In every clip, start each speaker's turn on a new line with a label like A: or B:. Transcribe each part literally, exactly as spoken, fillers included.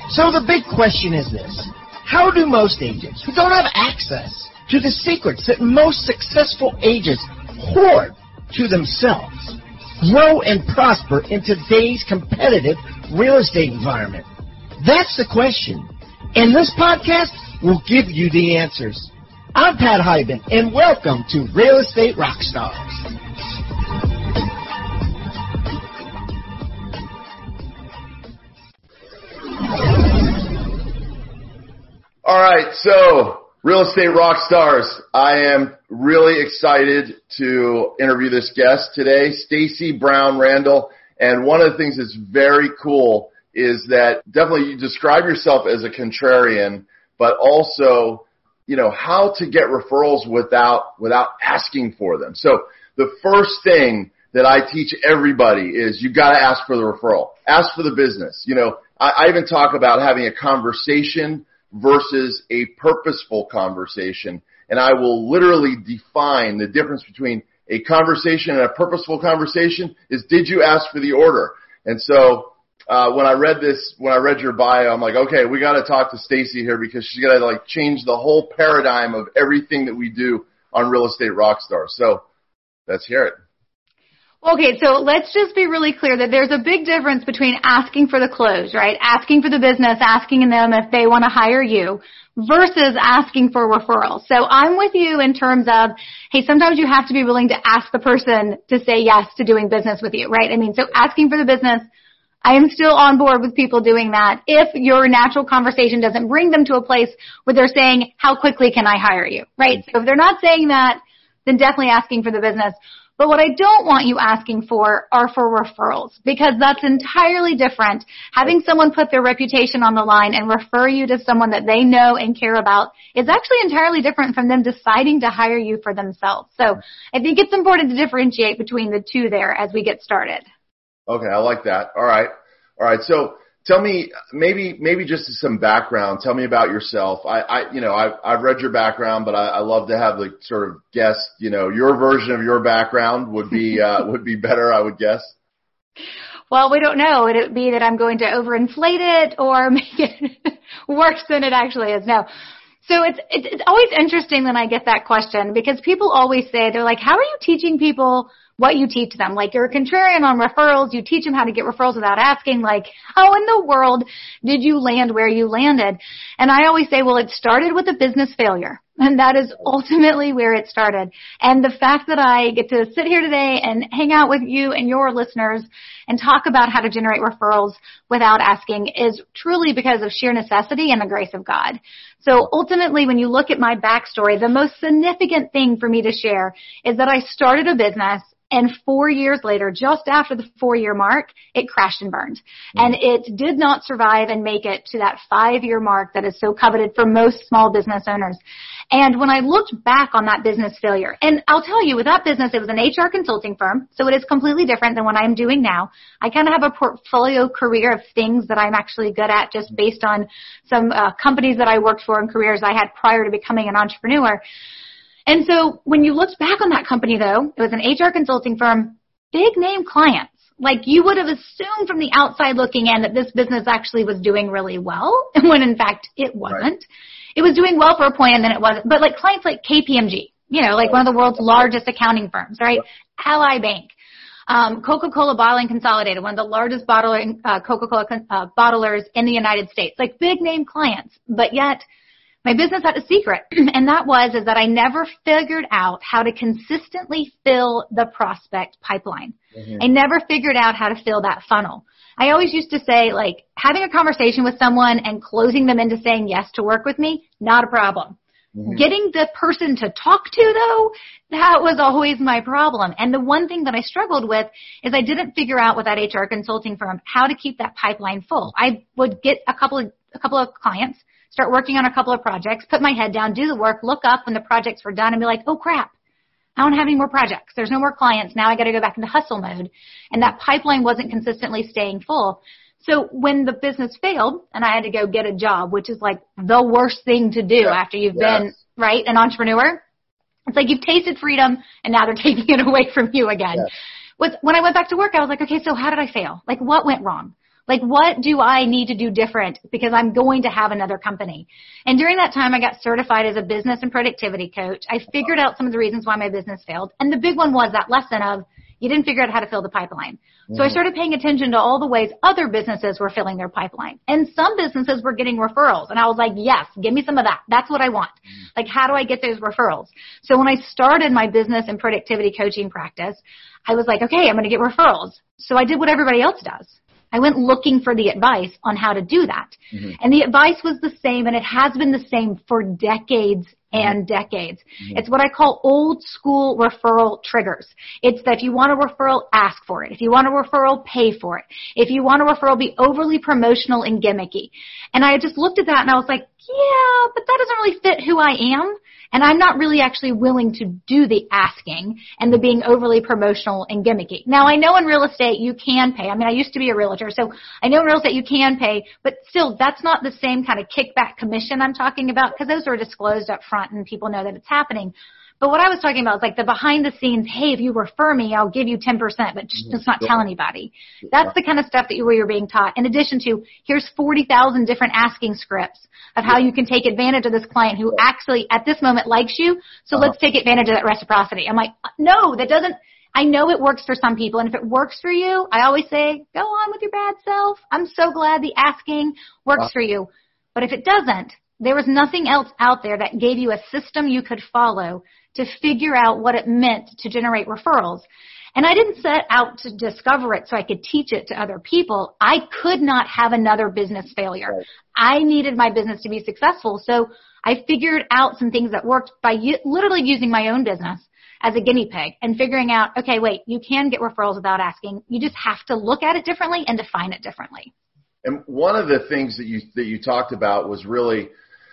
A: So the big question is this: how do most agents who don't have access to the secrets that most successful agents hoard to themselves grow and prosper in today's competitive real estate environment? That's the question. And this podcast will give you the answers. I'm Pat Hiban, and welcome to Real Estate Rockstars.
B: All right, so Real Estate Rockstars, I am really excited to interview this guest today, Stacy Brown Randall. And one of the things that's very cool is that definitely you describe yourself as a contrarian, but also, you know, how to get referrals without without asking for them. So the first thing that I teach everybody is you got to ask for the referral. Ask for the business. You know, I, I even talk about having a conversation versus a purposeful conversation. And I will literally define the difference between a conversation and a purposeful conversation is, did you ask for the order? And so uh, when I read this, when I read your bio, I'm like, okay, we got to talk to Stacy here because she's got to like change the whole paradigm of everything that we do on Real Estate Rockstars. So let's hear it.
C: Okay, so let's just be really clear that there's a big difference between asking for the close, right? Asking for the business, asking them if they want to hire you versus asking for referrals. So I'm with you in terms of, hey, sometimes you have to be willing to ask the person to say yes to doing business with you, right? I mean, so asking for the business, I am still on board with people doing that if your natural conversation doesn't bring them to a place where they're saying, how quickly can I hire you, right? So if they're not saying that, then definitely asking for the business. But what I don't want you asking for are for referrals, because that's entirely different. Having someone put their reputation on the line and refer you to someone that they know and care about is actually entirely different from them deciding to hire you for themselves. So I think it's important to differentiate between the two there as we get started.
B: Okay, I like that. All right. All right. So tell me, maybe maybe just some background. Tell me about yourself. I, I you know, I've, I've read your background, but I, I love to have the sort of guest, you know, your version of your background would be uh, would be better, I would guess.
C: Well, we don't know. Would it be that I'm going to overinflate it or make it worse than it actually is? No. So it's, it's it's always interesting when I get that question, because people always say, they're like, how are you teaching people what you teach them? Like, you're a contrarian on referrals. You teach them how to get referrals without asking. Like, how in the world did you land where you landed? And I always say, well, it started with a business failure. And that is ultimately where it started. And the fact that I get to sit here today and hang out with you and your listeners and talk about how to generate referrals without asking is truly because of sheer necessity and the grace of God. So ultimately, when you look at my backstory, the most significant thing for me to share is that I started a business, and four years later, just after the four-year mark, it crashed and burned. Mm-hmm. And it did not survive and make it to that five-year mark that is so coveted for most small business owners. And when I looked back on that business failure, and I'll tell you, with that business, it was an H R consulting firm, so it is completely different than what I'm doing now. I kind of have a portfolio career of things that I'm actually good at just based on some uh, companies that I worked for and careers I had prior to becoming an entrepreneur. And so when you looked back on that company, though, it was an H R consulting firm, big name clients. Like, you would have assumed from the outside looking in that this business actually was doing really well, when in fact it wasn't. Right. It was doing well for a point and then it wasn't. But like clients like K P M G, you know, like one of the world's largest accounting firms, right? Ally Bank, um, Coca-Cola Bottling Consolidated, one of the largest bottling, uh, Coca-Cola uh, bottlers in the United States, like big name clients. But yet, my business had a secret, and that was is that I never figured out how to consistently fill the prospect pipeline. Mm-hmm. I never figured out how to fill that funnel. I always used to say, like, having a conversation with someone and closing them into saying yes to work with me, not a problem. Mm-hmm. Getting the person to talk to, though, that was always my problem. And the one thing that I struggled with is I didn't figure out with that H R consulting firm how to keep that pipeline full. I would get a couple of a couple of clients, start working on a couple of projects, put my head down, do the work, look up when the projects were done and be like, oh, crap. I don't have any more projects. There's no more clients. Now I got to go back into hustle mode. And that pipeline wasn't consistently staying full. So when the business failed and I had to go get a job, which is like the worst thing to do yeah. after you've yes. been, right, an entrepreneur, it's like you've tasted freedom and now they're taking it away from you again. Yeah. When I went back to work, I was like, okay, so how did I fail? Like, what went wrong? Like, what do I need to do different because I'm going to have another company? And during that time, I got certified as a business and productivity coach. I figured out some of the reasons why my business failed. And the big one was that lesson of you didn't figure out how to fill the pipeline. Mm-hmm. So I started paying attention to all the ways other businesses were filling their pipeline. And some businesses were getting referrals. And I was like, yes, give me some of that. That's what I want. Mm-hmm. Like, how do I get those referrals? So when I started my business and productivity coaching practice, I was like, okay, I'm going to get referrals. So I did what everybody else does. I went looking for the advice on how to do that. Mm-hmm. And the advice was the same, and it has been the same for decades and decades. Mm-hmm. It's what I call old school referral triggers. It's that if you want a referral, ask for it. If you want a referral, pay for it. If you want a referral, be overly promotional and gimmicky. And I just looked at that and I was like, yeah, but that doesn't really fit who I am. And I'm not really actually willing to do the asking and the being overly promotional and gimmicky. Now, I know in real estate you can pay. I mean, I used to be a realtor, so I know in real estate you can pay, but still, that's not the same kind of kickback commission I'm talking about because those are disclosed up front and people know that it's happening. But what I was talking about is like the behind the scenes, hey, if you refer me, I'll give you ten percent, but just not tell anybody. That's the kind of stuff that you, where you're being taught. In addition to, here's forty thousand different asking scripts of how you can take advantage of this client who actually at this moment likes you. So uh-huh. let's take advantage of that reciprocity. I'm like, no, that doesn't, I know it works for some people. And if it works for you, I always say, go on with your bad self. I'm so glad the asking works uh-huh. for you. But if it doesn't, there was nothing else out there that gave you a system you could follow to figure out what it meant to generate referrals. And I didn't set out to discover it so I could teach it to other people. I could not have another business failure. Right. I needed my business to be successful. So I figured out some things that worked by u- literally using my own business as a guinea pig and figuring out, okay, wait, you can get referrals without asking. You just have to look at it differently and define it differently.
B: And one of the things that you that you talked about was really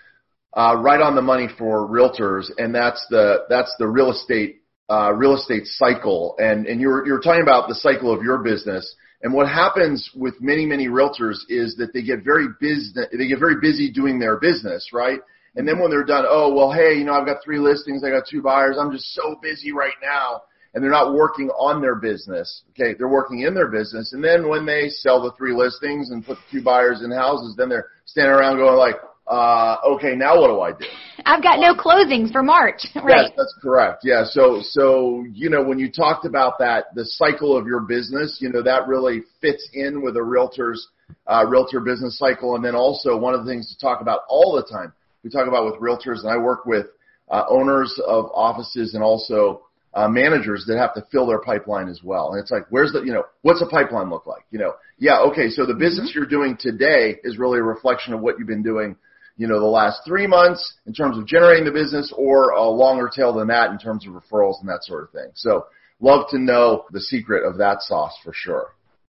B: Uh, right on the money for realtors, and that's the that's the real estate uh, real estate cycle. And and you're you're talking about the cycle of your business. And what happens with many many realtors is that they get very busy. They get very busy doing their business, right? And then when they're done, oh well, hey, you know, I've got three listings, I got two buyers, I'm just so busy right now, and they're not working on their business. Okay, they're working in their business, and then when they sell the three listings and put the two buyers in houses, then they're standing around going like, Uh, okay, now what do I do?
C: I've got no closings for March, right?
B: Yes, that's correct. Yeah. So, so, you know, when you talked about that, the cycle of your business, you know, that really fits in with a realtor's, uh, realtor business cycle. And then also one of the things to talk about all the time, we talk about with realtors, and I work with, uh, owners of offices and also, uh, managers that have to fill their pipeline as well. And it's like, where's the, you know, what's a pipeline look like? You know, yeah. Okay. So the business you're doing today is really a reflection of what you've been doing, you know, the last three months in terms of generating the business, or a longer tail than that in terms of referrals and that sort of thing. So love to know the secret of that sauce for sure.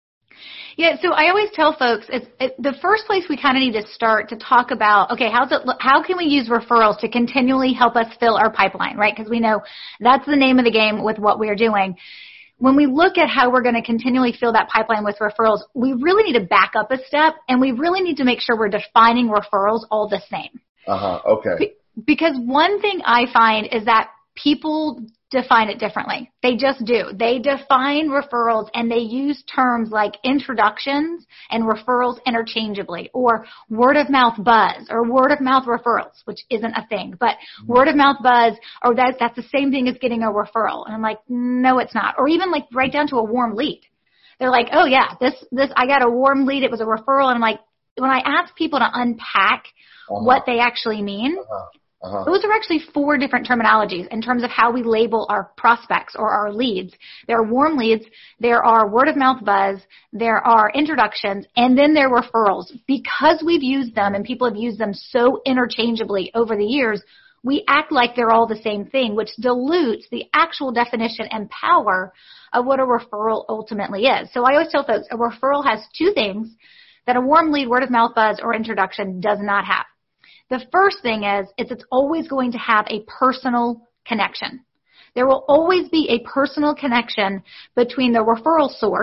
C: Yeah, so I always tell folks, it's, it, the first place we kind of need to start to talk about, okay, how's it, how can we use referrals to continually help us fill our pipeline, right? Because we know that's the name of the game with what we're doing. When we look at how we're going to continually fill that pipeline with referrals, we really need to back up a step, and we really need to make sure we're defining referrals all the same.
B: Uh-huh, okay.
C: Be- because one thing I find is that people define it differently. They just do. They define referrals and they use terms like introductions and referrals interchangeably, or word of mouth buzz or word of mouth referrals, which isn't a thing, but mm-hmm. word of mouth buzz, or that's, that's the same thing as getting a referral. And I'm like, no, it's not. Or even like right down to a warm lead. They're like, oh yeah, this, this, I got a warm lead. It was a referral. And I'm like, when I ask people to unpack uh-huh. what they actually mean, uh-huh. Uh-huh. those are actually four different terminologies in terms of how we label our prospects or our leads. There are warm leads, there are word of mouth buzz, there are introductions, and then there are referrals. Because we've used them and people have used them so interchangeably over the years, we act like they're all the same thing, which dilutes the actual definition and power of what a referral ultimately is. So I always tell folks a referral has two things that a warm lead, word of mouth buzz, or introduction does not have. The first thing is it's, it's always going to have a personal connection. There will always be a personal connection between the referral source,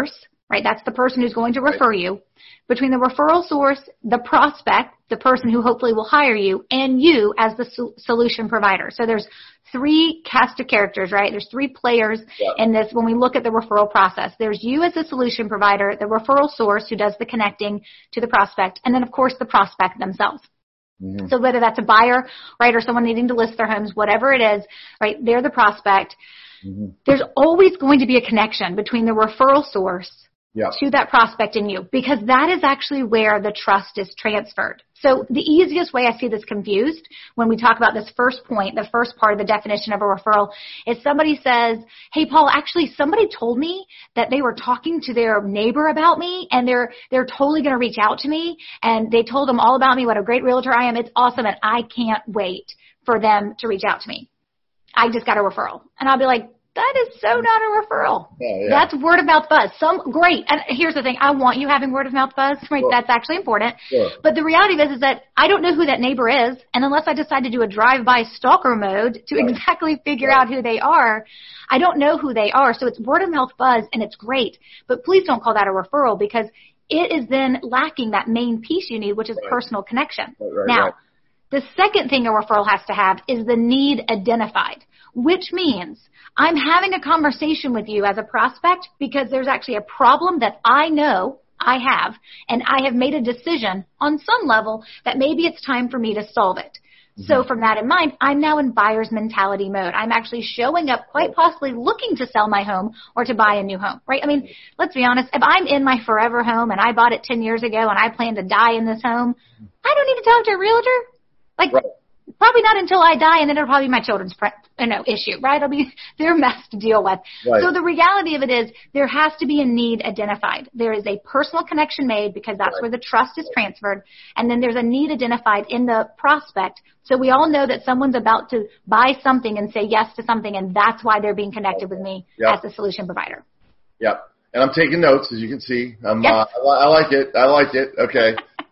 C: right? That's the person who's going to refer you. Between the referral source, the prospect, the person who hopefully will hire you, and you as the so- solution provider. So there's three cast of characters, right? There's three players yeah. in this when we look at the referral process. There's you as the solution provider, the referral source who does the connecting to the prospect, and then, of course, the prospect themselves. Mm-hmm. So whether that's a buyer, right, or someone needing to list their homes, whatever it is, right, they're the prospect. Mm-hmm. There's always going to be a connection between the referral source yeah. to that prospect and you, because that is actually where the trust is transferred. So the easiest way I see this confused when we talk about this first point, the first part of the definition of a referral, is somebody says, hey, Paul, actually somebody told me that they were talking to their neighbor about me, and they're they're totally going to reach out to me, and they told them all about me, what a great realtor I am. It's awesome, and I can't wait for them to reach out to me. I just got a referral. And I'll be like, that is so not a referral. Yeah, yeah. That's word of mouth buzz. Some great. And here's the thing. I want you having word of mouth buzz. Right? Sure. That's actually important. Sure. But the reality is, is that I don't know who that neighbor is. And unless I decide to do a drive-by stalker mode to right. exactly figure right. out who they are, I don't know who they are. So it's word of mouth buzz, and it's great. But please don't call that a referral, because it is then lacking that main piece you need, which is right. personal connection. Right, right, now, right. the second thing a referral has to have is the need identified, which means I'm having a conversation with you as a prospect because there's actually a problem that I know I have, and I have made a decision on some level that maybe it's time for me to solve it. Mm-hmm. So from that in mind, I'm now in buyer's mentality mode. I'm actually showing up, quite possibly looking to sell my home or to buy a new home, right? I mean, let's be honest. If I'm in my forever home and I bought it ten years ago and I plan to die in this home, I don't need to talk to a realtor. Like, right. Probably not until I die, and then it'll probably be my children's pre- you know, issue, right? It'll be their mess to deal with. Right. So the reality of it is there has to be a need identified. There is a personal connection made because that's right. where the trust is transferred, and then there's a need identified in the prospect. So we all know that someone's about to buy something and say yes to something, and that's why they're being connected with me yep. as the solution provider.
B: Yep. And I'm taking notes, as you can see. I'm, yes. uh, I, I like it. I like it. Okay.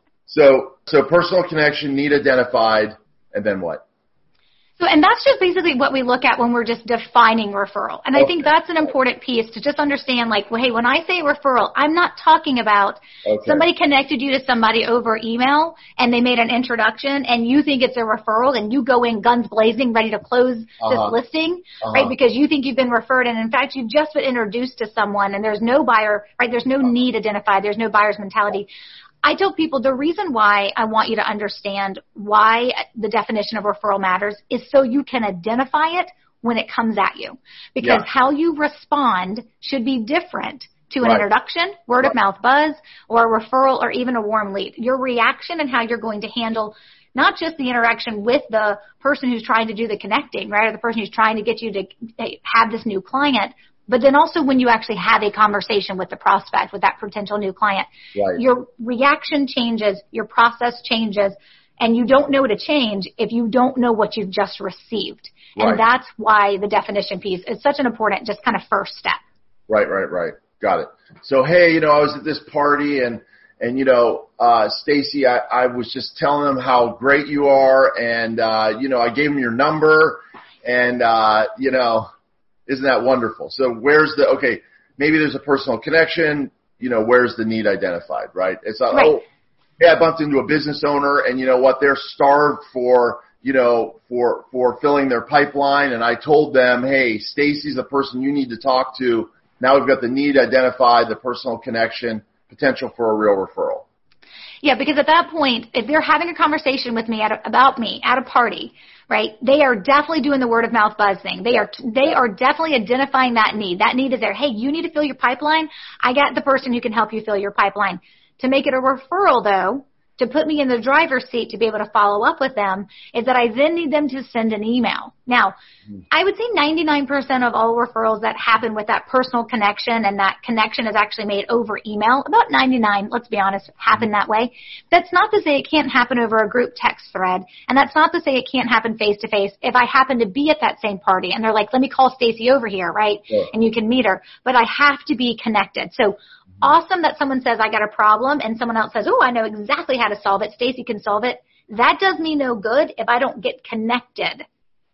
B: so so personal connection, need identified. And then what?
C: So, and that's just basically what we look at when we're just defining referral. And okay. I think that's an important piece to just understand, like, well, hey, when I say referral, I'm not talking about okay. somebody connected you to somebody over email and they made an introduction and you think it's a referral and you go in guns blazing ready to close uh-huh. this listing, uh-huh. right, because you think you've been referred. And, in fact, you've just been introduced to someone and there's no buyer, right, there's no uh-huh. need identified, there's no buyer's mentality. I tell people the reason why I want you to understand why the definition of referral matters is so you can identify it when it comes at you. Because yeah. how you respond should be different to an right. introduction, word right. of mouth buzz, or a referral, or even a warm lead. Your reaction and how you're going to handle not just the interaction with the person who's trying to do the connecting, right, or the person who's trying to get you to have this new client, but then also when you actually have a conversation with the prospect, with that potential new client, right. your reaction changes, your process changes, and you don't know to change if you don't know what you've just received. Right. And that's why the definition piece is such an important just kind of first step. Right,
B: right, right. Got it. So, hey, you know, I was at this party and, and you know, uh, Stacy, I, I was just telling them how great you are, and, uh, you know, I gave them your number, and, uh, you know, isn't that wonderful? So where's the, okay, maybe there's a personal connection, you know, where's the need identified, right? It's not, right. oh, hey, I bumped into a business owner and you know what, they're starved for, you know, for, for filling their pipeline. And I told them, hey, Stacy's the person you need to talk to. Now we've got the need identified, the personal connection, potential for a real referral.
C: Yeah, because at that point, if they're having a conversation with me at a, about me at a party, right, they are definitely doing the word of mouth buzz thing. They are they are definitely identifying that need. That need is there. Hey, you need to fill your pipeline. I got the person who can help you fill your pipeline. To make it a referral, though, to put me in the driver's seat to be able to follow up with them, is that I then need them to send an email. Now, I would say ninety-nine percent of all referrals that happen with that personal connection, and that connection is actually made over email, about ninety-nine, let's be honest, happen that way. That's not to say it can't happen over a group text thread, and that's not to say it can't happen face-to-face if I happen to be at that same party, and they're like, let me call Stacy over here, right, yeah. and you can meet her. But I have to be connected. So awesome that someone says, I got a problem, and someone else says, oh, I know exactly how to solve it. Stacy can solve it. That does me no good if I don't get connected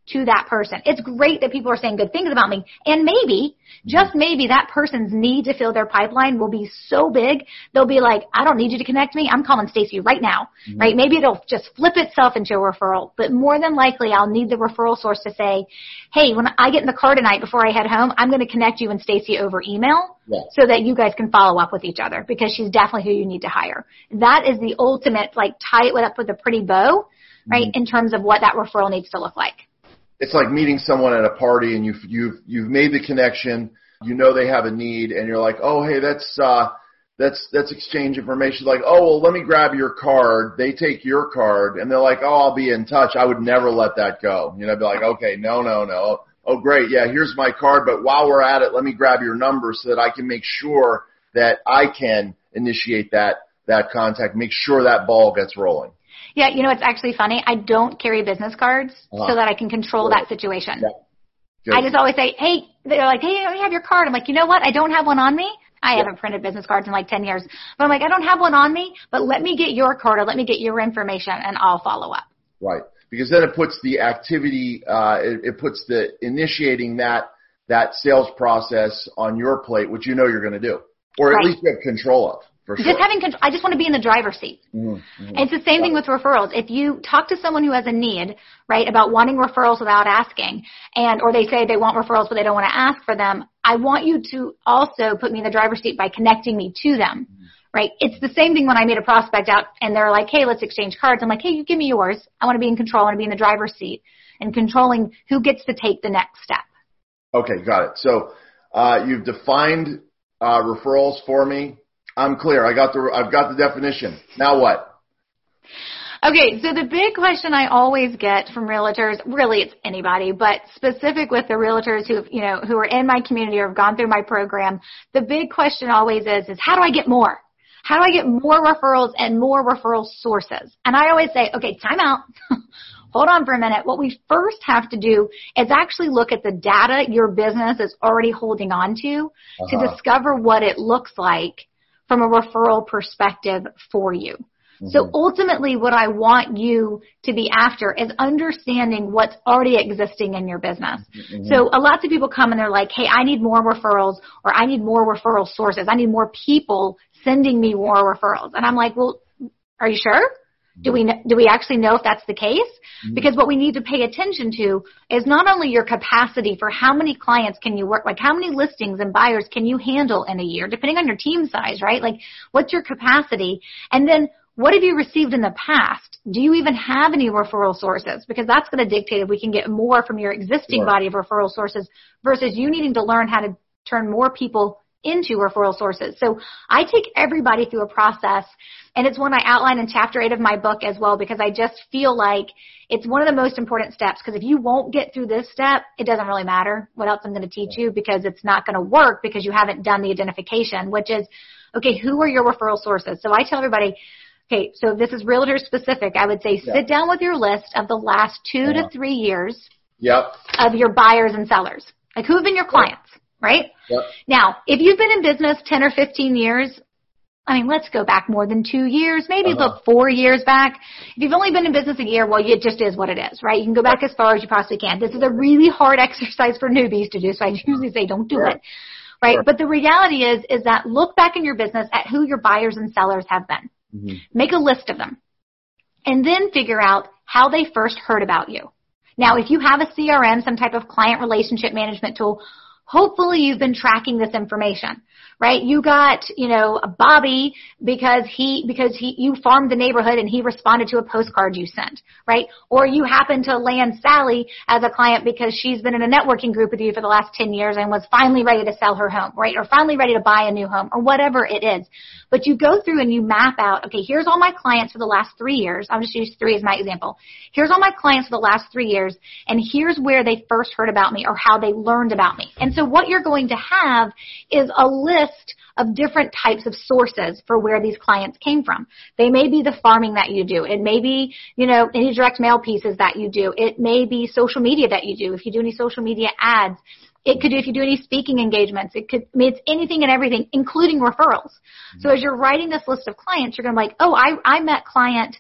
C: to that person. It's great that people are saying good things about me. And maybe, just maybe, that person's need to fill their pipeline will be so big, they'll be like, I don't need you to connect me. I'm calling Stacey right now, mm-hmm. right? Maybe it'll just flip itself into a referral. But more than likely, I'll need the referral source to say, hey, when I get in the car tonight before I head home, I'm going to connect you and Stacey over email yeah. so that you guys can follow up with each other, because she's definitely who you need to hire. That is the ultimate, like, tie it up with a pretty bow, right, mm-hmm. in terms of what that referral needs to look like.
B: It's like meeting someone at a party, and you've you've you've made the connection. You know they have a need, and you're like, oh, hey, that's uh, that's that's exchange information. Like, oh, well, let me grab your card. They take your card, and they're like, oh, I'll be in touch. I would never let that go. You know, I'd be like, okay, no, no, no. Oh, great, yeah, here's my card, but while we're at it, let me grab your number so that I can make sure that I can initiate that that contact, make sure that ball gets rolling.
C: Yeah, you know, it's actually funny. I don't carry business cards uh-huh. so that I can control Good. that situation. Yeah. I just always say, hey, they're like, hey, I have your card. I'm like, you know what? I don't have one on me. I yeah. haven't printed business cards in like ten years. But I'm like, I don't have one on me, but let me get your card or let me get your information and I'll follow up.
B: Right. Because then it puts the activity, uh, it, it puts the initiating that, that sales process on your plate, which you know you're going to do, or at right. least you have control of. For
C: just
B: sure.
C: having control. I just want to be in the driver's seat. Mm-hmm. And it's the same thing with referrals. If you talk to someone who has a need, right, about wanting referrals without asking, and or they say they want referrals but they don't want to ask for them, I want you to also put me in the driver's seat by connecting me to them, mm-hmm. right? It's the same thing when I meet a prospect out and they're like, hey, let's exchange cards. I'm like, hey, you give me yours. I want to be in control. I want to be in the driver's seat and controlling who gets to take the next step.
B: Okay, got it. So uh, you've defined uh, referrals for me. I'm clear. I got the, I've got the definition. Now what?
C: Okay. So the big question I always get from realtors, really it's anybody, but specific with the realtors who, you know, who are in my community or have gone through my program, the big question always is, is how do I get more? How do I get more referrals and more referral sources? And I always say, okay, time out. Hold on for a minute. What we first have to do is actually look at the data your business is already holding on to uh-huh. to discover what it looks like from a referral perspective for you. Mm-hmm. So ultimately what I want you to be after is understanding what's already existing in your business. Mm-hmm. So a lot of people come and they're like, hey, I need more referrals, or I need more referral sources. I need more people sending me more referrals. And I'm like, well, are you sure? Do we do we actually know if that's the case? Mm-hmm. Because what we need to pay attention to is not only your capacity for how many clients can you work, like how many listings and buyers can you handle in a year, depending on your team size, right? Like what's your capacity? And then what have you received in the past? Do you even have any referral sources? Because that's going to dictate if we can get more from your existing sure. body of referral sources versus you needing to learn how to turn more people into referral sources. So I take everybody through a process, and it's one I outline in chapter eight of my book as well, because I just feel like it's one of the most important steps, because if you won't get through this step, it doesn't really matter what else I'm going to teach you, because it's not going to work because you haven't done the identification, which is, okay, who are your referral sources? So I tell everybody, okay, so if this is realtor specific, I would say yeah. sit down with your list of the last two yeah. to three years
B: yep.
C: of your buyers and sellers. Like who have been your clients? Yep. Right?
B: Yep.
C: Now, if you've been in business ten or fifteen years, I mean, let's go back more than two years, maybe uh-huh. look four years back. If you've only been in business a year, well, it just is what it is, right? You can go back as far as you possibly can. This is a really hard exercise for newbies to do, so I usually say don't do sure. it, right? Sure. But the reality is, is that look back in your business at who your buyers and sellers have been. Mm-hmm. Make a list of them. And then figure out how they first heard about you. Now, if you have a C R M, some type of client relationship management tool, hopefully you've been tracking this information, right? You got, you know, Bobby because he, because he, you farmed the neighborhood and he responded to a postcard you sent, right? Or you happen to land Sally as a client because she's been in a networking group with you for the last ten years and was finally ready to sell her home, right? Or finally ready to buy a new home or whatever it is. But you go through and you map out, okay, here's all my clients for the last three years. I'll just use three as my example. Here's all my clients for the last three years and here's where they first heard about me or how they learned about me. And so what you're going to have is a list of different types of sources for where these clients came from. They may be the farming that you do. It may be, you know, any direct mail pieces that you do. It may be social media that you do. If you do any social media ads, it could do if you do any speaking engagements. It could, I mean, it's anything and everything, including referrals. Mm-hmm. So as you're writing this list of clients, you're going to be like, oh, I, I met client,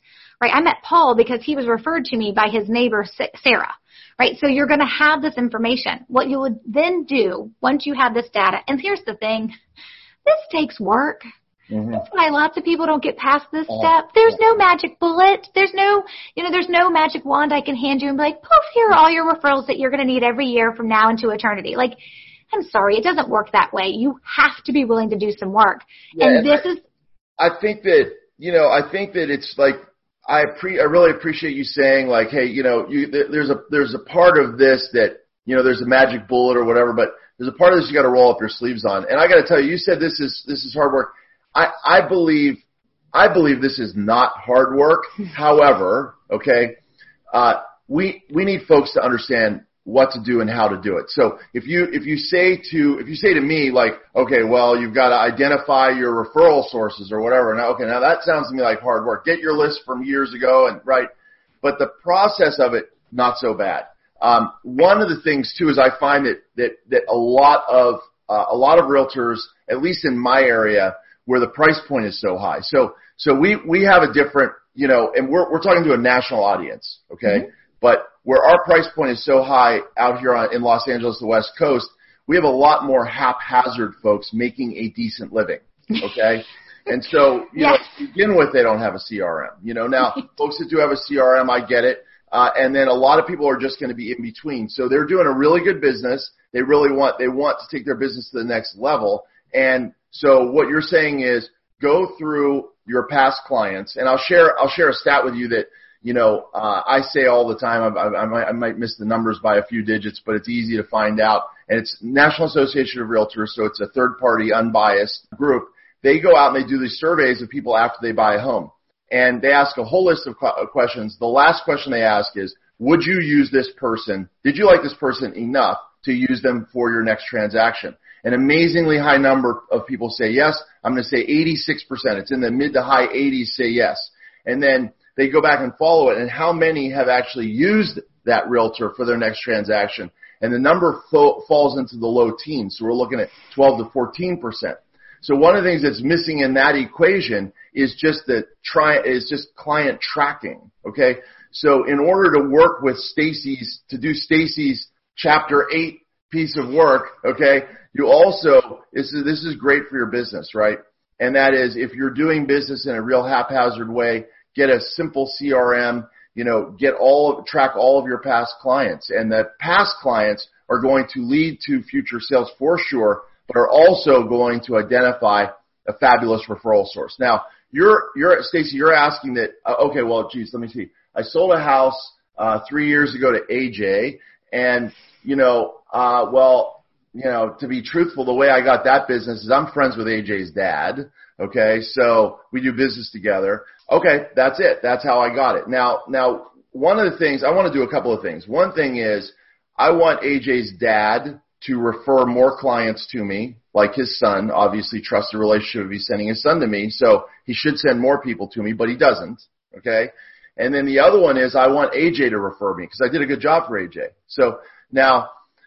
C: right? I met Paul because he was referred to me by his neighbor, Sarah, right? So you're going to have this information. What you would then do once you have this data, and here's the thing, this takes work. Mm-hmm. That's why lots of people don't get past this step. There's no magic bullet. There's no, you know, there's no magic wand I can hand you and be like, poof, here are all your referrals that you're going to need every year from now into eternity. Like, I'm sorry, it doesn't work that way. You have to be willing to do some work. Yeah, and this
B: I,
C: is.
B: I think that, you know, I think that it's like, I pre, I really appreciate you saying like, hey, you know, you, there's a, there's a part of this that, you know, there's a magic bullet or whatever, but there's a part of this you got to roll up your sleeves on. And I got to tell you, you said this is, this is hard work. I, I believe, I believe this is not hard work. However, okay, uh, we, we need folks to understand what to do and how to do it. So if you, if you say to, if you say to me like, okay, well, you've got to identify your referral sources or whatever. Now, okay, now that sounds to me like hard work. Get your list from years ago and right. But the process of it, not so bad. Um, one of the things too is I find that, that, that a lot of, uh, a lot of realtors, at least in my area, where the price point is so high. So, so we, we have a different, you know, and we're, we're talking to a national audience. Okay. Mm-hmm. But where our price point is so high out here on, in Los Angeles, the West Coast, we have a lot more haphazard folks making a decent living. Okay. And so, you yes. know, to begin with, they don't have a C R M, you know, now folks that do have a C R M, I get it. Uh, and then a lot of people are just going to be in between. So they're doing a really good business. They really want, they want to take their business to the next level. And so what you're saying is go through your past clients, and I'll share, I'll share a stat with you that, you know, uh, I say all the time. I, I, I, might, I might miss the numbers by a few digits, but it's easy to find out. And it's National Association of Realtors, so it's a third-party, unbiased group. They go out and they do these surveys of people after they buy a home. And they ask a whole list of questions. The last question they ask is, would you use this person? Did you like this person enough to use them for your next transaction? An amazingly high number of people say yes. I'm going to say eighty-six percent. It's in the mid to high eighties say yes. And then they go back and follow it. And how many have actually used that realtor for their next transaction? And the number fo- falls into the low teens. So we're looking at twelve to fourteen percent. So one of the things that's missing in that equation is just the try, is just client tracking. Okay. So in order to work with Stacy's, to do Stacy's chapter eight piece of work, okay, you also, this is, this is great for your business, right? And that is if you're doing business in a real haphazard way, get a simple C R M, you know, get all of, track all of your past clients. And the past clients are going to lead to future sales for sure, but are also going to identify a fabulous referral source. Now, you're, you're, Stacy, you're asking that, uh, okay, well, geez, let me see. I sold a house, uh, three years ago to A J, and, you know, uh, well, you know, to be truthful, the way I got that business is I'm friends with A J's dad. Okay. So we do business together. Okay. That's it. That's how I got it. Now, now, one of the things, I want to do a couple of things. One thing is I want A J's dad to refer more clients to me, like his son, obviously trusts the relationship if he's sending his son to me. So he should send more people to me, but he doesn't. Okay. And then the other one is I want A J to refer me because I did a good job for A J. So now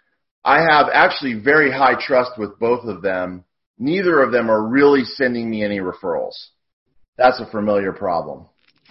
B: I have actually very high trust with both of them. Neither of them are really sending me any referrals. That's a familiar problem.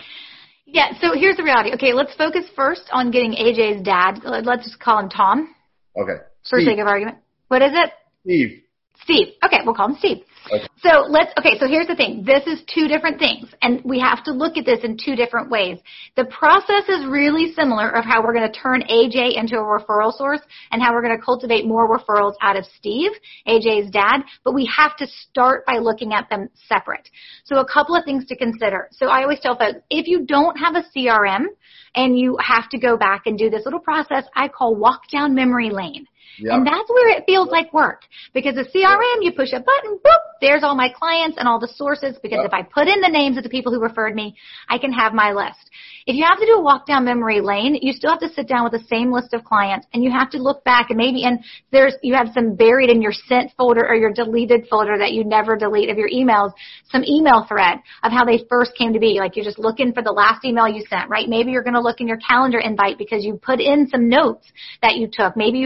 C: Yeah, so here's the reality. Okay, let's focus first on getting A J's dad. Let's just call him Tom.
B: Okay.
C: For sake of argument. What is it?
B: Steve.
C: Steve. Okay, we'll call him Steve. Okay. So let's, okay, so here's the thing. This is two different things, and we have to look at this in two different ways. The process is really similar of how we're going to turn A J into a referral source and how we're going to cultivate more referrals out of Steve, A J's dad, but we have to start by looking at them separate. So a couple of things to consider. So I always tell folks, if you don't have a C R M and you have to go back and do this little process I call walk down memory lane. Yep. And that's where it feels like work because a C R M, you push a button, boop, there's all my clients and all the sources because yep. if I put in the names of the people who referred me, I can have my list. If you have to do a walk down memory lane, you still have to sit down with the same list of clients and you have to look back and maybe and there's you have some buried in your sent folder or your deleted folder that you never delete of your emails, some email thread of how they first came to be. Like you're just looking for the last email you sent, right? Maybe you're going to look in your calendar invite because you put in some notes that you took. Maybe you have a folder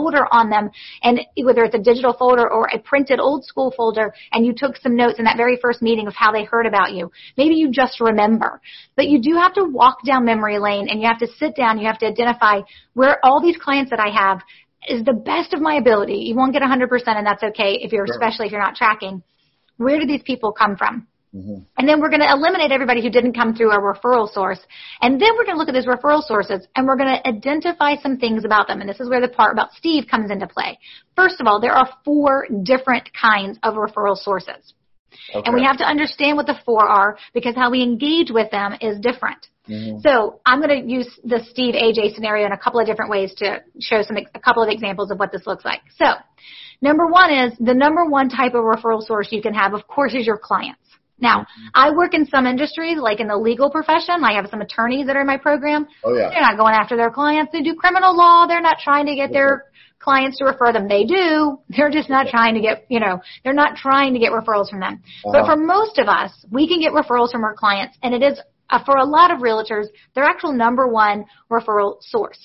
C: folder on them, and whether it's a digital folder or a printed old school folder, and you took some notes in that very first meeting of how they heard about you. Maybe you just remember. But you do have to walk down memory lane, and you have to sit down. You have to identify where all these clients that I have is the best of my ability. You won't get one hundred percent, and that's okay if you're, sure. especially if you're not tracking. Where do these people come from? Mm-hmm. And then we're going to eliminate everybody who didn't come through a referral source. And then we're going to look at those referral sources, and we're going to identify some things about them. And this is where the part about Steve comes into play. First of all, there are four different kinds of referral sources. Okay. And we have to understand what the four are, because how we engage with them is different. Mm-hmm. So I'm going to use the Steve A J scenario in a couple of different ways to show some a couple of examples of what this looks like. So number one is the number one type of referral source you can have, of course, is your clients. Now, I work in some industries, like in the legal profession. I have some attorneys that are in my program.
B: Oh, yeah.
C: They're not going after their clients. They do criminal law. They're not trying to get their clients to refer them. They do. They're just not trying to get, you know, they're not trying to get referrals from them. Uh-huh. But for most of us, we can get referrals from our clients, and it is, uh, for a lot of realtors, their actual number one referral source.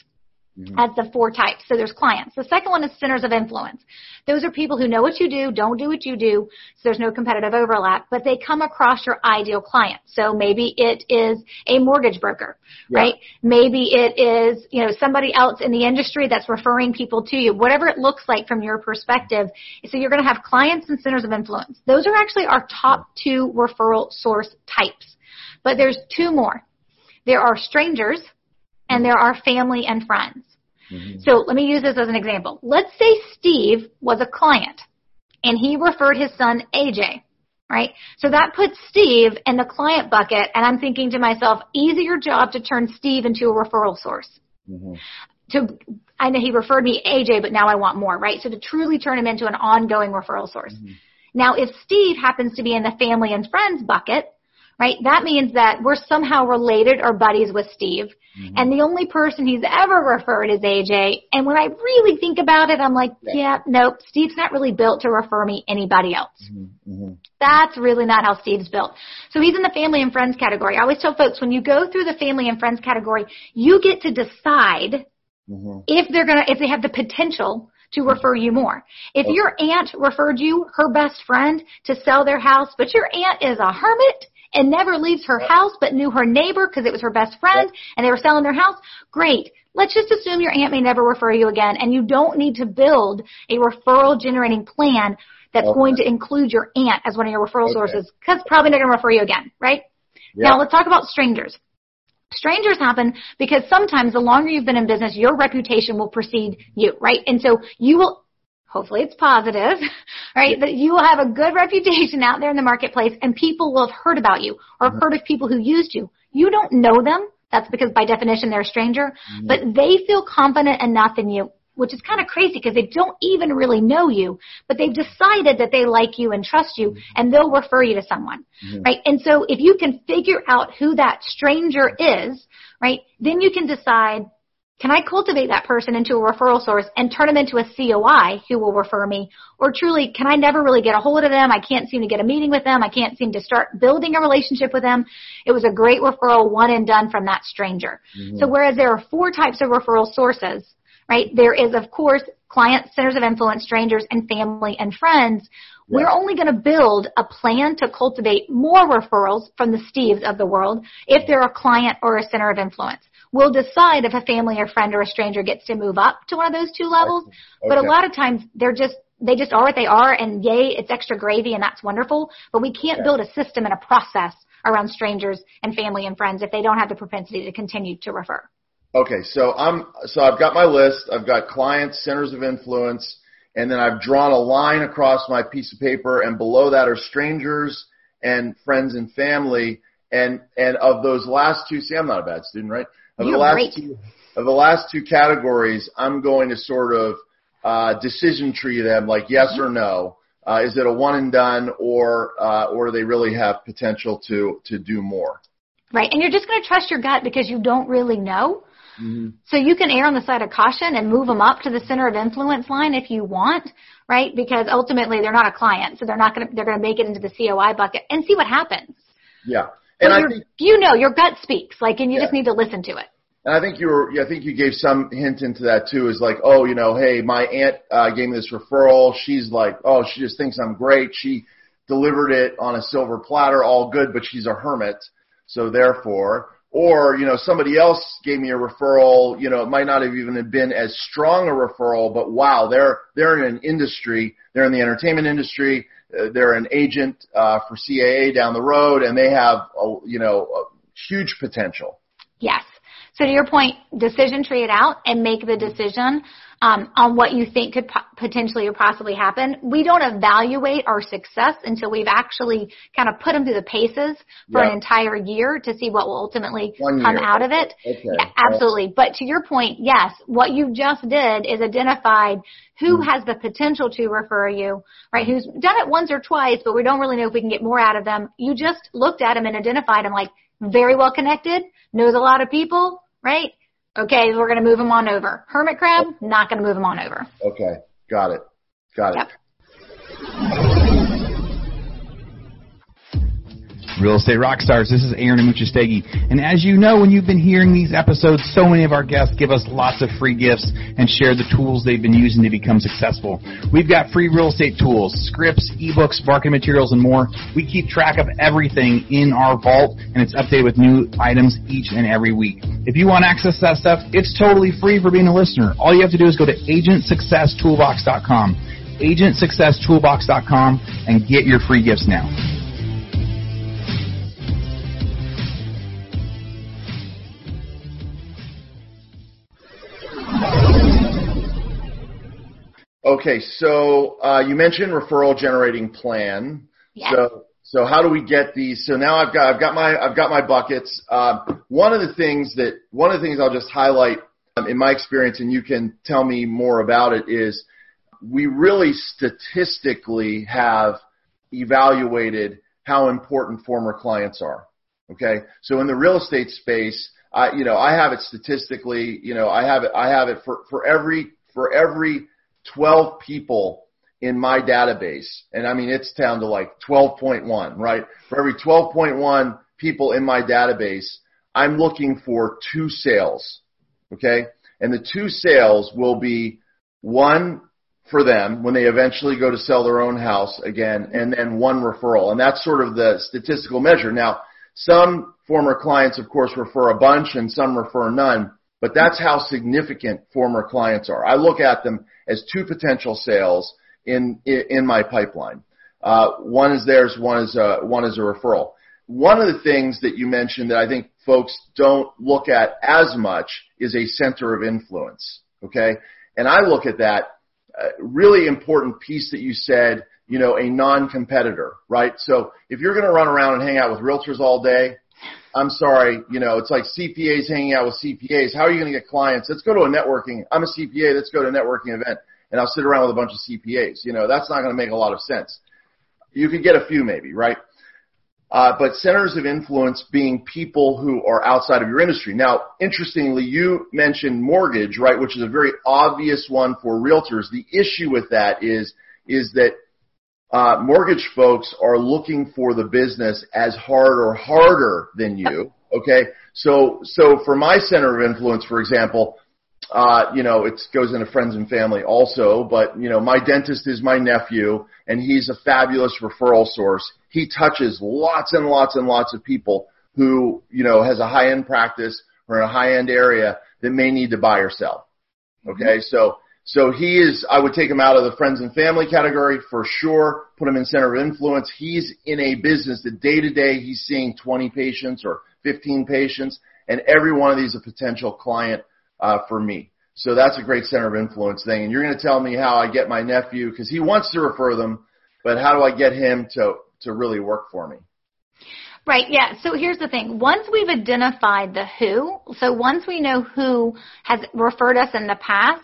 C: As the four types. So there's clients. The second one is centers of influence. Those are people who know what you do, don't do what you do, so there's no competitive overlap, but they come across your ideal client. So maybe it is a mortgage broker, yeah. right? Maybe it is, you know, somebody else in the industry that's referring people to you, whatever it looks like from your perspective. So you're going to have clients and centers of influence. Those are actually our top two referral source types. But there's two more. There are strangers, and there are family and friends. Mm-hmm. So let me use this as an example. Let's say Steve was a client, and he referred his son A J, right? So that puts Steve in the client bucket, and I'm thinking to myself, easier job to turn Steve into a referral source. Mm-hmm. To, I know he referred me A J, but now I want more, right? So to truly turn him into an ongoing referral source. Mm-hmm. Now, if Steve happens to be in the family and friends bucket, right, that means that we're somehow related or buddies with Steve. Mm-hmm. And the only person he's ever referred is A J. And when I really think about it, I'm like, yeah, yeah nope, Steve's not really built to refer me anybody else. Mm-hmm. Mm-hmm. That's really not how Steve's built. So he's in the family and friends category. I always tell folks, when you go through the family and friends category, you get to decide mm-hmm. if they're going to, if they have the potential to refer you more. If okay. your aunt referred you, her best friend, to sell their house, but your aunt is a hermit and never leaves her house but knew her neighbor because it was her best friend and they were selling their house, great. Let's just assume your aunt may never refer you again, and you don't need to build a referral generating plan that's okay. going to include your aunt as one of your referral okay. sources, because probably not going to refer you again, right? Yep. Now let's talk about strangers. Strangers happen because sometimes the longer you've been in business, your reputation will precede you, right? And so you will, hopefully it's positive, right, that you will have a good reputation out there in the marketplace, and people will have heard about you or mm-hmm. heard of people who used you. You don't know them. That's because by definition they're a stranger, mm-hmm. but they feel confident enough in you, which is kind of crazy because they don't even really know you, but they've decided that they like you and trust you, mm-hmm. and they'll refer you to someone, mm-hmm. right? And so if you can figure out who that stranger is, right, then you can decide, can I cultivate that person into a referral source and turn them into a C O I who will refer me? Or truly, can I never really get a hold of them? I can't seem to get a meeting with them. I can't seem to start building a relationship with them. It was a great referral, one and done from that stranger. Mm-hmm. So whereas there are four types of referral sources, right, there is, of course, clients, centers of influence, strangers, and family and friends. Yeah. We're only going to build a plan to cultivate more referrals from the Steves of the world if they're a client or a center of influence. We'll decide if a family or friend or a stranger gets to move up to one of those two levels. Okay. But a lot of times they're just, they just are what they are, and yay, it's extra gravy, and that's wonderful. But we can't okay. build a system and a process around strangers and family and friends if they don't have the propensity to continue to refer.
B: Okay, so I'm so I've got my list. I've got clients, centers of influence, and then I've drawn a line across my piece of paper, and below that are strangers and friends and family. And and of those last two, see, I'm not a bad student, right? Of
C: You're
B: the last
C: great.
B: two, of the last two categories, I'm going to sort of uh, decision tree them, like yes mm-hmm. or no. Uh, is it a one and done, or uh, or do they really have potential to to do more?
C: Right, and you're just going to trust your gut because you don't really know. Mm-hmm. So you can err on the side of caution and move them up to the center of influence line if you want, right? Because ultimately they're not a client, so they're not going to they're going to make it into the C O I bucket and see what happens.
B: Yeah. And
C: so
B: I think,
C: you know, your gut speaks, like, and you
B: yeah.
C: just need to listen to it.
B: And I think you were, I think you gave some hint into that too, is like, oh, you know, hey, my aunt uh, gave me this referral. She's like, oh, she just thinks I'm great. She delivered it on a silver platter, all good, but she's a hermit. So therefore, or, you know, somebody else gave me a referral, you know, it might not have even been as strong a referral, but wow, they're, they're in an industry, they're in the entertainment industry, uh, they're an agent, uh, for C A A down the road, and they have, a, you know, a huge potential.
C: Yes. So to your point, decision tree it out and make the decision um, on what you think could po- potentially or possibly happen. We don't evaluate our success until we've actually kind of put them through the paces for
B: Yeah.
C: an entire year to see what will ultimately
B: One
C: come
B: year.
C: out of it.
B: Okay.
C: Yeah, absolutely. But to your point, yes, what you just did is identified who
B: Mm-hmm.
C: has the potential to refer you, right? Who's done it once or twice, but we don't really know if we can get more out of them. You just looked at them and identified them like very well connected, knows a lot of people, right? Okay, we're going to move them on over. Hermit crab, not going to move them on over.
B: Okay. Got it. Got it.
C: Yep.
D: Real Estate Rockstars, this is Aaron Amuchastegui. And as you know, when you've been hearing these episodes, so many of our guests give us lots of free gifts and share the tools they've been using to become successful. We've got free real estate tools, scripts, ebooks, marketing materials, and more. We keep track of everything in our vault, and it's updated with new items each and every week. If you want access to that stuff, it's totally free for being a listener. All you have to do is go to agent success toolbox dot com, agent success toolbox dot com, and get your free gifts now.
B: Okay, so uh, you mentioned referral generating plan.
C: Yes.
B: So, so how do we get these? So now I've got I've got my I've got my buckets. Uh, one of the things that one of the things I'll just highlight um, in my experience, and you can tell me more about it, is we really statistically have evaluated how important former clients are. Okay, so in the real estate space, I you know I have it statistically. You know I have it I have it for for every for every twelve people in my database, and I mean it's down to like twelve point one, right? For every twelve point one people in my database, I'm looking for two sales, okay? And the two sales will be one for them when they eventually go to sell their own house again, and then one referral. And that's sort of the statistical measure. Now, some former clients, of course, refer a bunch and some refer none, but that's how significant former clients are. I look at them as two potential sales in in my pipeline. Uh, one is theirs, one is a, one is a referral. One of the things that you mentioned that I think folks don't look at as much is a center of influence, okay? And I look at that uh, really important piece that you said, you know, a non-competitor, right? So if you're going to run around and hang out with realtors all day, I'm sorry, you know, it's like C P As hanging out with C P As. How are you going to get clients? Let's go to a networking. I'm a C P A. Let's go to a networking event, and I'll sit around with a bunch of C P As. You know, that's not going to make a lot of sense. You could get a few maybe, right? Uh, but centers of influence being people who are outside of your industry. Now, interestingly, you mentioned mortgage, right, which is a very obvious one for realtors. The issue with that is, is that Uh, mortgage folks are looking for the business as hard or harder than you, okay? So, so for my center of influence, for example, uh, you know, it goes into friends and family also, but, you know, my dentist is my nephew, and he's a fabulous referral source. He touches lots and lots and lots of people who, you know, has a high-end practice or in a high-end area that may need to buy or sell, okay? Mm-hmm. So, So he is, I would take him out of the friends and family category for sure, put him in center of influence. He's in a business that day to day he's seeing twenty patients or fifteen patients, and every one of these is a potential client uh, for me. So that's a great center of influence thing. And you're going to tell me how I get my nephew, because he wants to refer them, but how do I get him to, to really work for me?
C: Right, yeah. So here's the thing. Once we've identified the who, so once we know who has referred us in the past,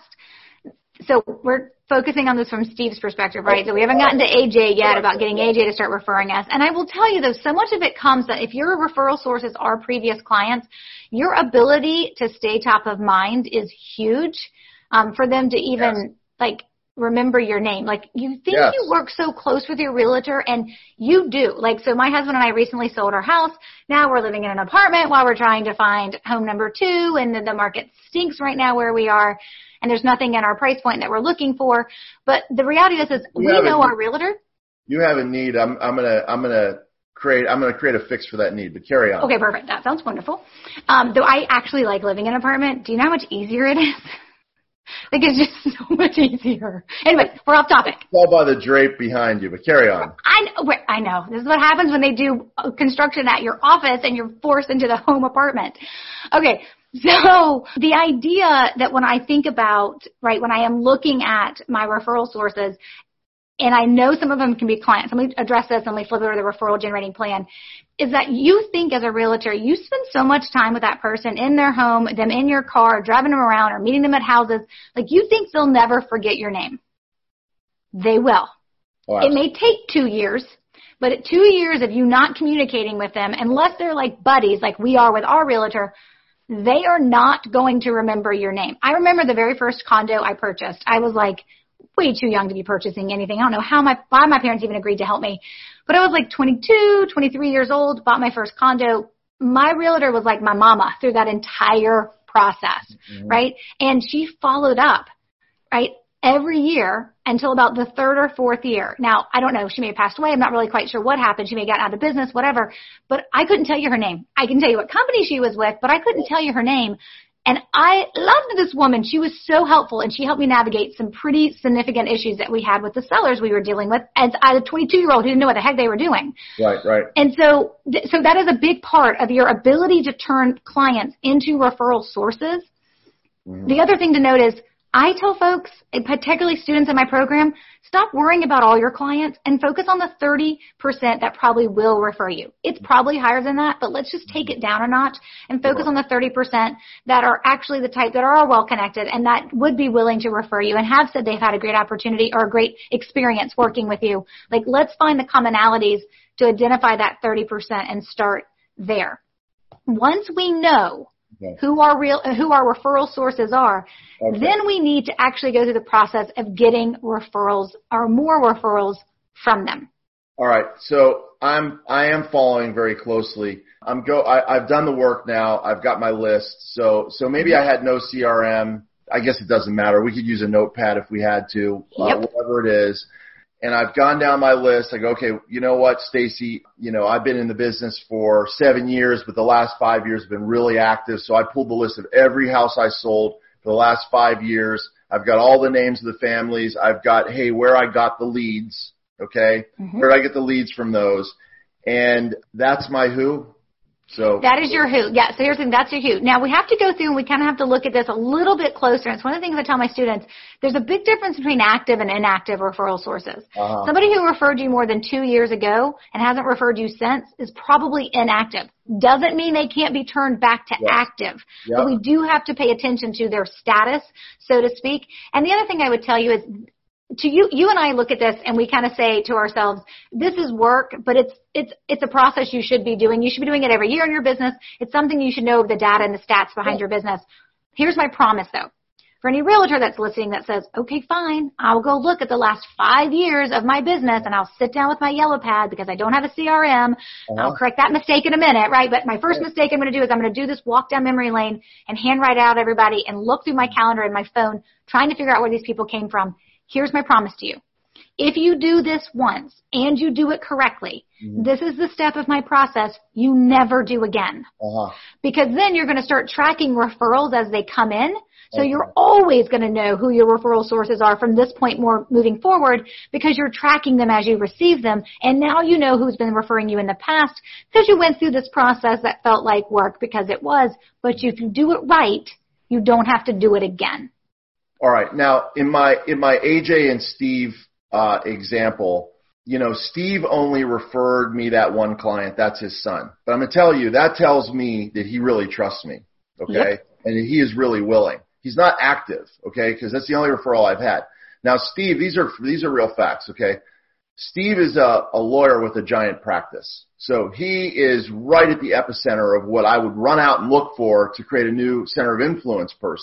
C: so we're focusing on this from Steve's perspective, right? So we haven't gotten to A J yet about getting A J to start referring us. And I will tell you, though, so much of it comes that if your referral sources are previous clients, your ability to stay top of mind is huge um, for them to even, yes. like, remember your name. Like, you think
B: Yes.
C: you work so close with your realtor, and you do. Like, so my husband and I recently sold our house. Now we're living in an apartment while we're trying to find home number two, and the, the market stinks right now where we are, and there's nothing in our price point that we're looking for. But the reality is, is we know our realtor.
B: You have a need. I'm, I'm gonna, I'm gonna create, I'm gonna create a fix for that need. But carry on.
C: Okay, perfect. That sounds wonderful. Um, though I actually like living in an apartment. Do you know how much easier it is? Like, it's just so much easier. Anyway, we're off topic.
B: It's all by the drape behind you, but carry on.
C: I know, wait, I know. This is what happens when they do construction at your office and you're forced into the home apartment. Okay, so the idea that when I think about, right, when I am looking at my referral sources, and I know some of them can be clients. Let me address this and let me flip over the referral generating plan, is that you think as a realtor, you spend so much time with that person in their home, them in your car, driving them around or meeting them at houses. Like, you think they'll never forget your name. They will.
B: Oh,
C: it may take two years, but at two years of you not communicating with them, unless they're like buddies like we are with our realtor, they are not going to remember your name. I remember the very first condo I purchased. I was like, way too young to be purchasing anything. I don't know how my, why my parents even agreed to help me. But I was like twenty-two, twenty-three years old, bought my first condo. My realtor was like my mama through that entire process, mm-hmm. right? And she followed up, right, every year until about the third or fourth year. Now, I don't know. She may have passed away. I'm not really quite sure what happened. She may have gotten out of business, whatever. But I couldn't tell you her name. I can tell you what company she was with, but I couldn't tell you her name. And I loved this woman. She was so helpful, and she helped me navigate some pretty significant issues that we had with the sellers we were dealing with as a twenty-two-year-old who didn't know what the heck they were doing.
B: Right, right.
C: And so, so that is a big part of your ability to turn clients into referral sources. Mm-hmm. The other thing to note is, I tell folks, and particularly students in my program, stop worrying about all your clients and focus on the thirty percent that probably will refer you. It's probably higher than that, but let's just take it down a notch and focus on the thirty percent that are actually the type that are well connected and that would be willing to refer you and have said they've had a great opportunity or a great experience working with you. Like, let's find the commonalities to identify that thirty percent and start there. Once we know Okay. who our real, who our referral sources are, okay. then we need to actually go through the process of getting referrals or more referrals from them.
B: All right. So I'm, I am following very closely. I'm go, I, I've done the work now. I've got my list. So, so maybe I had no C R M. I guess it doesn't matter. We could use a notepad if we had to,
C: yep.
B: uh, whatever it is. And I've gone down my list. I go, okay, you know what, Stacy, you know, I've been in the business for seven years, but the last five years have been really active. So I pulled the list of every house I sold for the last five years. I've got all the names of the families. I've got, hey, where I got the leads. Okay. Mm-hmm. Where did I get the leads from those? And that's my who. So
C: that is your who. Yeah. So here's the thing. That's your who. Now we have to go through and we kind of have to look at this a little bit closer. It's one of the things I tell my students. There's a big difference between active and inactive referral sources. Uh-huh. Somebody who referred you more than two years ago and hasn't referred you since is probably inactive. Doesn't mean they can't be turned back to yes. active. Yep. But we do have to pay attention to their status, so to speak. And the other thing I would tell you is, to you, you and I look at this and we kind of say to ourselves, this is work, but it's, it's, it's a process you should be doing. You should be doing it every year in your business. It's something you should know the data and the stats behind your business. Here's my promise though. For any realtor that's listening that says, okay, fine, I'll go look at the last five years of my business and I'll sit down with my yellow pad because I don't have a C R M. Uh-huh. I'll correct that mistake in a minute, right? But my first mistake I'm going to do is I'm going to do this walk down memory lane and handwrite out everybody and look through my calendar and my phone trying to figure out where these people came from. Here's my promise to you. If you do this once and you do it correctly, mm-hmm. this is the step of my process you never do again. Uh-huh. Because then you're going to start tracking referrals as they come in. So okay. you're always going to know who your referral sources are from this point more moving forward because you're tracking them as you receive them. And now you know who's been referring you in the past because you went through this process that felt like work because it was. But if you do it right, you don't have to do it again.
B: All right. Now, in my in my A J and Steve uh, example, you know, Steve only referred me that one client. That's his son. But I'm going to tell you, that tells me that he really trusts me, okay, yep. and that he is really willing. He's not active, okay, because that's the only referral I've had. Now, Steve, these are these are real facts, okay. Steve is a, a lawyer with a giant practice. So he is right at the epicenter of what I would run out and look for to create a new center of influence person.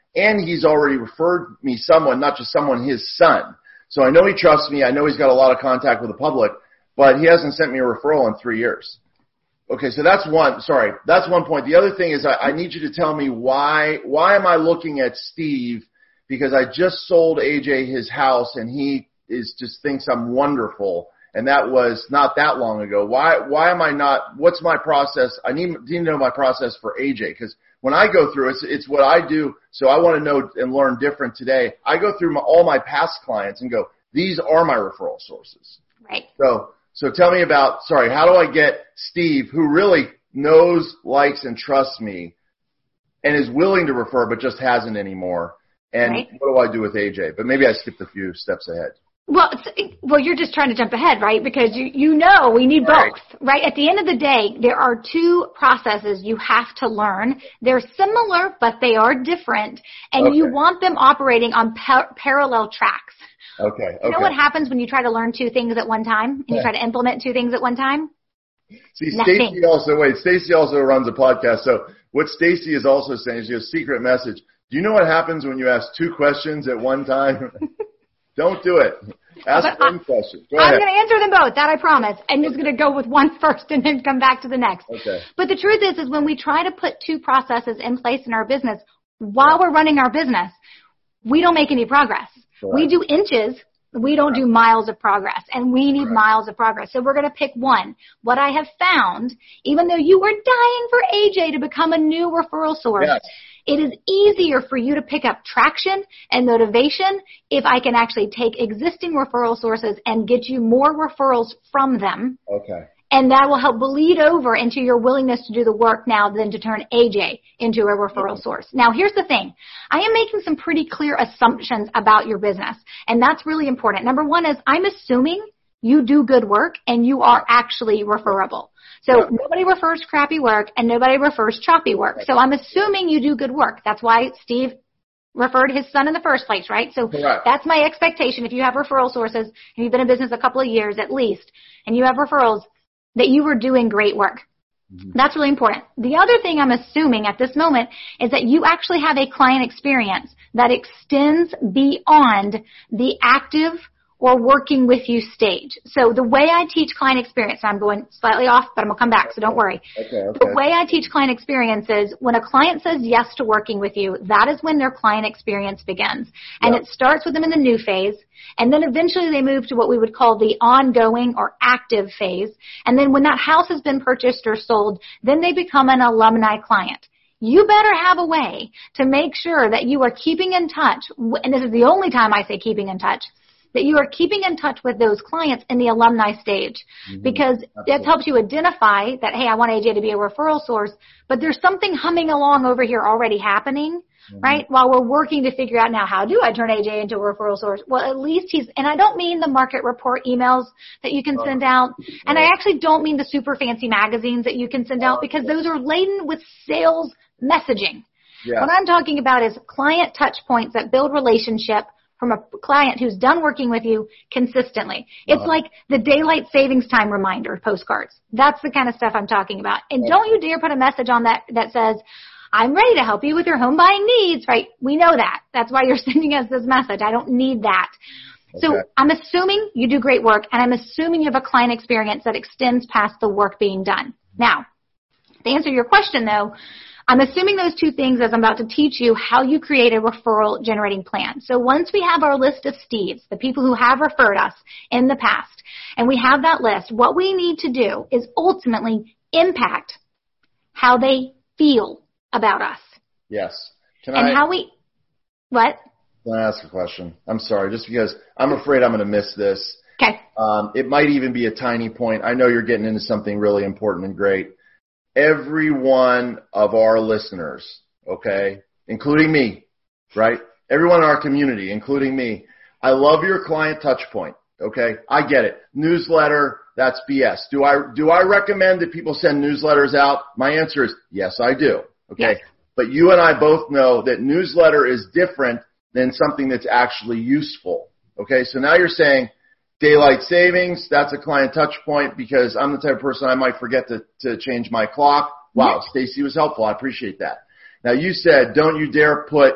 B: and he's already referred me someone, not just someone, his son. So I know he trusts me. I know he's got a lot of contact with the public, but he hasn't sent me a referral in three years. Okay, so that's one, sorry, that's one point. The other thing is I, I need you to tell me why, why am I looking at Steve? Because I just sold A J his house and he is just thinks I'm wonderful. And that was not that long ago. Why, why am I not, what's my process? I need, need to know my process for A J, because when I go through it, it's, it's what I do. So I want to know and learn different today. I go through my, all my past clients and go, these are my referral sources.
C: Right.
B: So, so tell me about, sorry, how do I get Steve, who really knows, likes, and trusts me and is willing to refer but just hasn't anymore? And right. What do I do with A J? But maybe I skipped a few steps ahead.
C: Well, well, you're just trying to jump ahead, right? Because you, you know we need
B: right.
C: both, right? At the end of the day, there are two processes you have to learn. They're similar, but they are different, and okay. you want them operating on par- parallel tracks.
B: Okay, okay.
C: You know what happens when you try to learn two things at one time and you
B: yeah.
C: try to implement two things at one time?
B: See, Stacy also, wait, Stacy also runs a podcast. So what Stacy is also saying is she has a secret message. Do you know what happens when you ask two questions at one time? Don't do it. Ask but one I, question. Go
C: I'm
B: ahead.
C: going to answer them both. That I promise. I'm just going to go with one first and then come back to the next.
B: Okay.
C: But the truth is, is when we try to put two processes in place in our business while we're running our business, we don't make any progress. Correct. We do inches. We don't do miles of progress, and we need Correct. miles of progress. So we're going to pick one. What I have found, even though you were dying for A J to become a new referral source,
B: yes.
C: it is easier for you to pick up traction and motivation if I can actually take existing referral sources and get you more referrals from them.
B: Okay.
C: And that will help bleed over into your willingness to do the work now than to turn A J into a referral okay. source. Now, here's the thing. I am making some pretty clear assumptions about your business, and that's really important. Number one is I'm assuming you do good work and you are actually referable. So yeah. nobody refers crappy work and nobody refers choppy work. So I'm assuming you do good work. That's why Steve referred his son in the first place, right? So
B: Correct.
C: That's my expectation. If you have referral sources and you've been in business a couple of years at least and you have referrals, that you were doing great work. Mm-hmm. That's really important. The other thing I'm assuming at this moment is that you actually have a client experience that extends beyond the active or working with you stage. So the way I teach client experience, I'm going slightly off, but I'm going to come back, so don't worry.
B: Okay, okay.
C: The way I teach client experience is when a client says yes to working with you, that is when their client experience begins. And
B: yeah.
C: it starts with them in the new phase, and then eventually they move to what we would call the ongoing or active phase. And then when that house has been purchased or sold, then they become an alumni client. You better have a way to make sure that you are keeping in touch, and this is the only time I say keeping in touch, that you are keeping in touch with those clients in the alumni stage, mm-hmm. because that helps you identify that, hey, I want A J to be a referral source, but there's something humming along over here already happening, mm-hmm. right, while we're working to figure out now how do I turn A J into a referral source. Well, at least he's, and I don't mean the market report emails that you can oh. send out, and I actually don't mean the super fancy magazines that you can send out, because those are laden with sales messaging. Yeah. What I'm talking about is client touch points that build relationship from a client who's done working with you consistently. It's uh-huh. like the daylight savings time reminder postcards. That's the kind of stuff I'm talking about. And yeah. don't you dare put a message on that that says, I'm ready to help you with your home buying needs, right? We know that. That's why you're sending us this message. I don't need that. Okay. So I'm assuming you do great work, and I'm assuming you have a client experience that extends past the work being done. Now, to answer your question, though, I'm assuming those two things as I'm about to teach you how you create a referral generating plan. So once we have our list of Steves, the people who have referred us in the past, and we have that list, what we need to do is ultimately impact how they feel about us.
B: Yes. Can
C: and
B: I,
C: how we, what?
B: Can I ask a question? I'm sorry, just because I'm afraid I'm going to miss this.
C: Okay.
B: Um, it might even be a tiny point. I know you're getting into something really important and great. Every one of our listeners, okay, including me, right? Everyone in our community, including me. I love your client touch point, okay? I get it. Newsletter, that's B S. Do I, do I recommend that people send newsletters out? My answer is yes, I do, okay?
C: Yes.
B: But you and I both know that newsletter is different than something that's actually useful, okay? So now you're saying, daylight savings, that's a client touch point because I'm the type of person I might forget to, to change my clock. Wow, Stacy was helpful. I appreciate that. Now you said, don't you dare put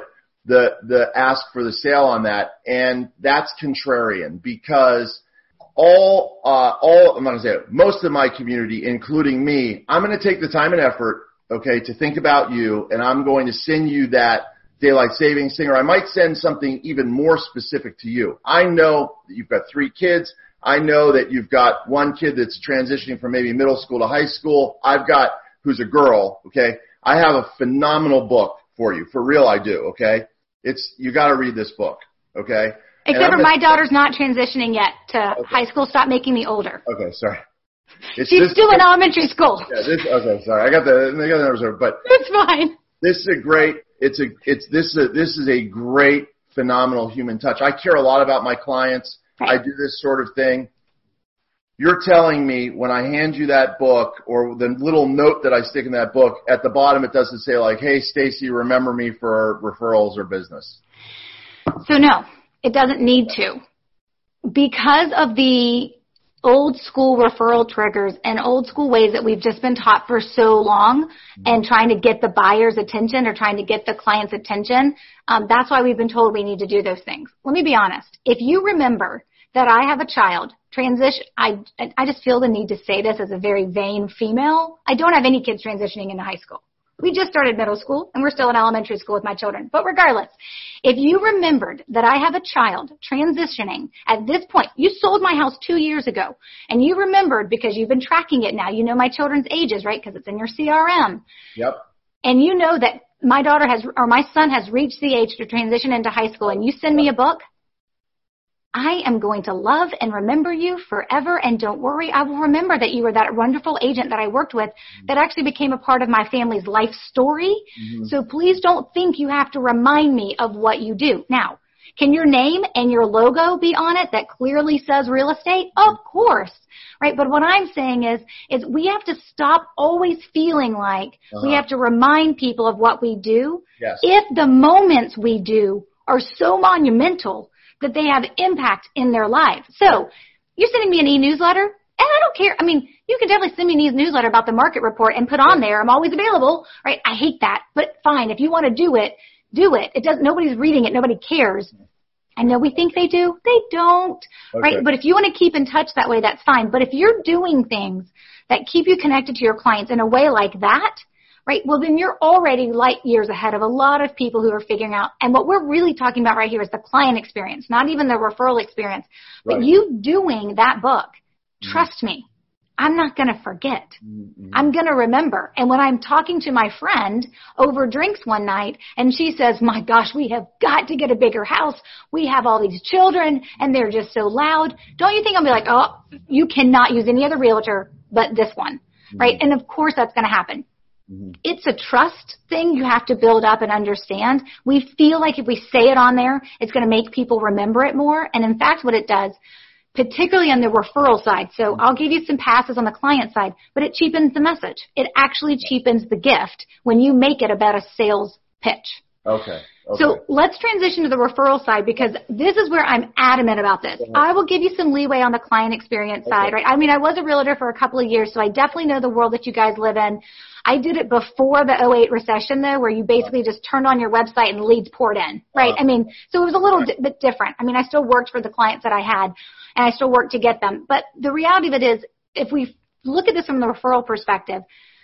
B: the, the ask for the sale on that. And that's contrarian because all, uh, all, I'm going to say it, most of my community, including me, I'm going to take the time and effort, okay, to think about you, and I'm going to send you that daylight savings thing, or I might send something even more specific to you. I know that you've got three kids. I know that you've got one kid that's transitioning from maybe middle school to high school. I've got, who's a girl, okay? I have a phenomenal book for you. For real, I do, okay? It's, you got to read this book, okay?
C: Except for my daughter's not transitioning yet to okay. high school. Stop making me older.
B: Okay, sorry.
C: It's She's still in elementary school.
B: Yeah, this, okay, sorry. I got the, I got the numbers over, but
C: it's fine.
B: This is a great. It's a. It's this. Is a, this is a great, phenomenal human touch. I care a lot about my clients. Right. I do this sort of thing. You're telling me when I hand you that book or the little note that I stick in that book, at the bottom it doesn't say like, "Hey, Stacy, remember me for referrals or business."
C: So no, it doesn't need to, because of the old school referral triggers and old school ways that we've just been taught for so long and trying to get the buyer's attention or trying to get the client's attention. Um, that's why we've been told we need to do those things. Let me be honest. If you remember that I have a child transition, I, I just feel the need to say this as a very vain female. I don't have any kids transitioning into high school. We just started middle school, and we're still in elementary school with my children. But regardless, if you remembered that I have a child transitioning at this point, you sold my house two years ago, and you remembered because you've been tracking it now. You know my children's ages, right, because it's in your C R M.
B: Yep.
C: And you know that my daughter has, or my son has reached the age to transition into high school, and you send me a book, I am going to love and remember you forever, and don't worry, I will remember that you were that wonderful agent that I worked with that actually became a part of my family's life story. Mm-hmm. So please don't think you have to remind me of what you do. Now, can your name and your logo be on it that clearly says real estate? Of course, right? But what I'm saying is, is we have to stop always feeling like uh-huh. we have to remind people of what we do.
B: Yes.
C: If the moments we do are so monumental that they have impact in their lives. So you're sending me an e-newsletter, and I don't care. I mean, you can definitely send me an e-newsletter about the market report and put on there, I'm always available, right? I hate that, but fine. If you want to do it, do it. It doesn't, nobody's reading it. Nobody cares. I know we think they do. They don't, okay. right? But if you want to keep in touch that way, that's fine. But if you're doing things that keep you connected to your clients in a way like that, right, well, then you're already light years ahead of a lot of people who are figuring out. And what we're really talking about right here is the client experience, not even the referral experience. Right. But you doing that book, mm-hmm. trust me, I'm not going to forget. Mm-hmm. I'm going to remember. And when I'm talking to my friend over drinks one night and she says, my gosh, we have got to get a bigger house. We have all these children and they're just so loud. Don't you think I'll be like, oh, you cannot use any other realtor but this one, mm-hmm. right? And of course that's going to happen. Mm-hmm. It's a trust thing you have to build up and understand. We feel like if we say it on there, it's going to make people remember it more. And in fact, what it does, particularly on the referral side, so I'll give you some passes on the client side, but it cheapens the message. It actually cheapens the gift when you make it about a sales pitch.
B: Okay. Okay.
C: So let's transition to the referral side because this is where I'm adamant about this. I will give you some leeway on the client experience side, okay. right? I mean, I was a realtor for a couple of years, so I definitely know the world that you guys live in. I did it before the oh eight recession, though, where you basically just turned on your website and leads poured in, right? Uh, I mean, so it was a little right. bit different. I mean, I still worked for the clients that I had, and I still worked to get them. But the reality of it is, if we look at this from the referral perspective,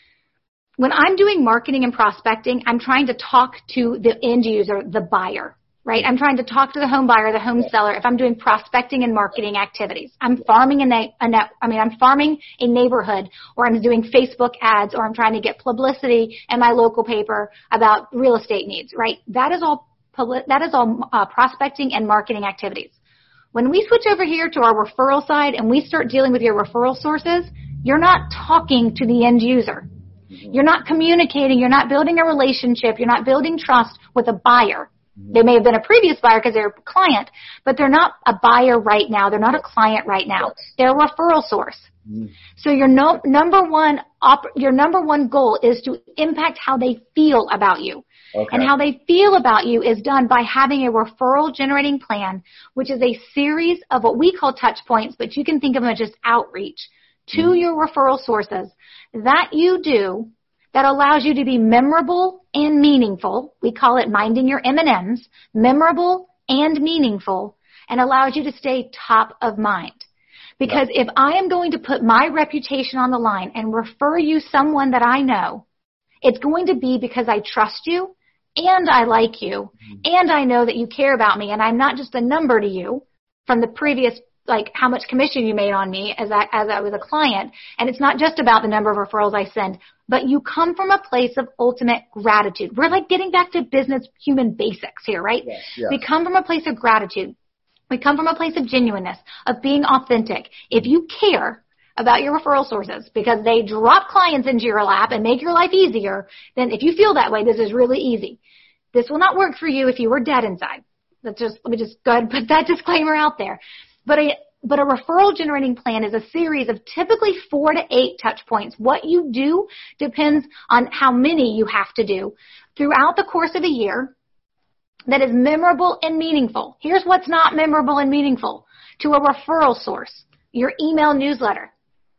C: when I'm doing marketing and prospecting, I'm trying to talk to the end user, the buyer, right? I'm trying to talk to the home buyer, the home seller. If I'm doing prospecting and marketing activities, I'm farming a, na- a net, I mean, I'm farming a neighborhood, or I'm doing Facebook ads, or I'm trying to get publicity in my local paper about real estate needs, right? That is all, that is all uh, prospecting and marketing activities. When we switch over here to our referral side and we start dealing with your referral sources, you're not talking to the end user. You're not communicating. You're not building a relationship. You're not building trust with a buyer. They may have been a previous buyer because they're a client, but they're not a buyer right now. They're not a client right now. They're a referral source. So your no, number one op, your number one goal is to impact how they feel about you. Okay. And how they feel about you is done by having a referral generating plan, which is a series of what we call touch points, but you can think of them as just outreach to mm. your referral sources that you do that allows you to be memorable and meaningful. We call it minding your M and M's, memorable and meaningful, and allows you to stay top of mind. Because if I am going to put my reputation on the line and refer you someone that I know, it's going to be because I trust you and I like you and I know that you care about me and I'm not just a number to you from the previous, like how much commission you made on me as I, as I was a client. And it's not just about the number of referrals I send, but you come from a place of ultimate gratitude. We're like getting back to business human basics here, right?
B: Yes, yes.
C: We come from a place of gratitude. We come from a place of genuineness, of being authentic. If you care about your referral sources because they drop clients into your lap and make your life easier, then if you feel that way, this is really easy. This will not work for you if you were dead inside. Let's just, let me just go ahead and put that disclaimer out there. But a, but a referral generating plan is a series of typically four to eight touch points. What you do depends on how many you have to do throughout the course of a year that is memorable and meaningful. Here's what's not memorable and meaningful to a referral source: your email newsletter.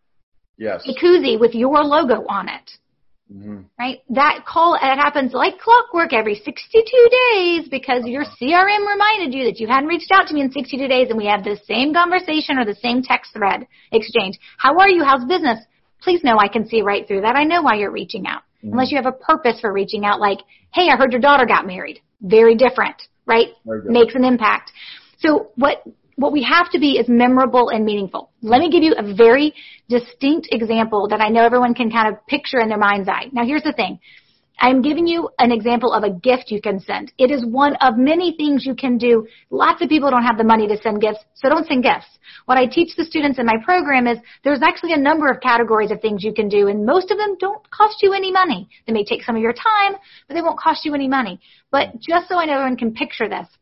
B: Yes.
C: A koozie with your logo on it. Mm-hmm. Right? That call, it happens like clockwork every sixty-two days because your C R M reminded you that you hadn't reached out to me in sixty-two days and we have the same conversation or the same text thread exchange. How are you? How's business? Please know I can see right through that. I know why you're reaching out. Mm-hmm. Unless you have a purpose for reaching out, like, hey, I heard your daughter got married. Very different, right? Makes an impact. So what what we have to be is memorable and meaningful. Let me give you a very distinct example that I know everyone can kind of picture in their mind's eye. Now, here's the thing. I'm giving you an example of a gift you can send. It is one of many things you can do. Lots of people don't have the money to send gifts, so don't send gifts. What I teach the students in my program is there's actually a number of categories of things you can do, and most of them don't cost you any money. They may take some of your time, but they won't cost you any money. But just so I know everyone can picture this,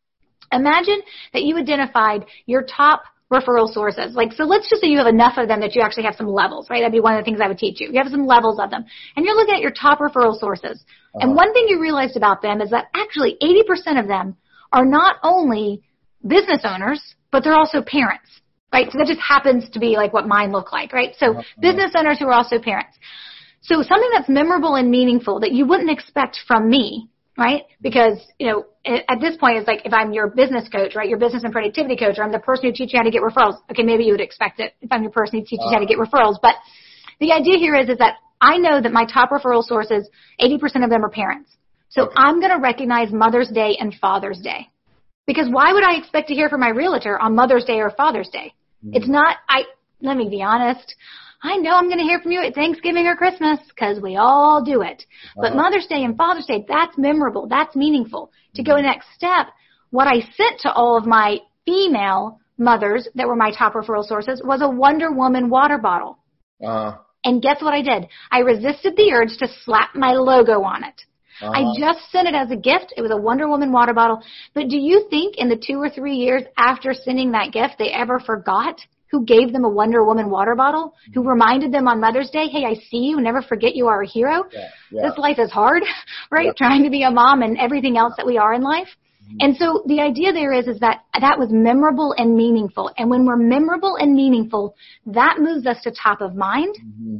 C: imagine that you identified your top referral sources. Like, so let's just say you have enough of them that you actually have some levels, right? That'd be one of the things I would teach you. You have some levels of them. And you're looking at your top referral sources. Uh-huh. And one thing you realized about them is that actually eighty percent of them are not only business owners, but they're also parents, right? So that just happens to be like what mine look like, right? So uh-huh. business owners who are also parents. So something that's memorable and meaningful that you wouldn't expect from me, right? Because, you know, at this point, it's like if I'm your business coach, right, your business and productivity coach, or I'm the person who teaches you how to get referrals. Okay, maybe you would expect it if I'm your person who teaches you how to get referrals. But the idea here is, is that I know that my top referral sources, eighty percent of them are parents. So okay. I'm going to recognize Mother's Day and Father's Day. Because why would I expect to hear from my realtor on Mother's Day or Father's Day? Mm-hmm. It's not, I, let me be honest. I know I'm going to hear from you at Thanksgiving or Christmas because we all do it. But uh-huh. Mother's Day and Father's Day, that's memorable. That's meaningful. To go next step, what I sent to all of my female mothers that were my top referral sources was a Wonder Woman water bottle. Uh-huh. And guess what I did? I resisted the urge to slap my logo on it. Uh-huh. I just sent it as a gift. It was a Wonder Woman water bottle. But do you think in the two or three years after sending that gift, they ever forgot who gave them a Wonder Woman water bottle, who reminded them on Mother's Day, hey, I see you, never forget you are a hero. Yeah, yeah. This life is hard, right? Yeah. Trying to be a mom and everything else that we are in life. Mm-hmm. And so the idea there is, is that that was memorable and meaningful. And when we're memorable and meaningful, that moves us to top of mind. Mm-hmm.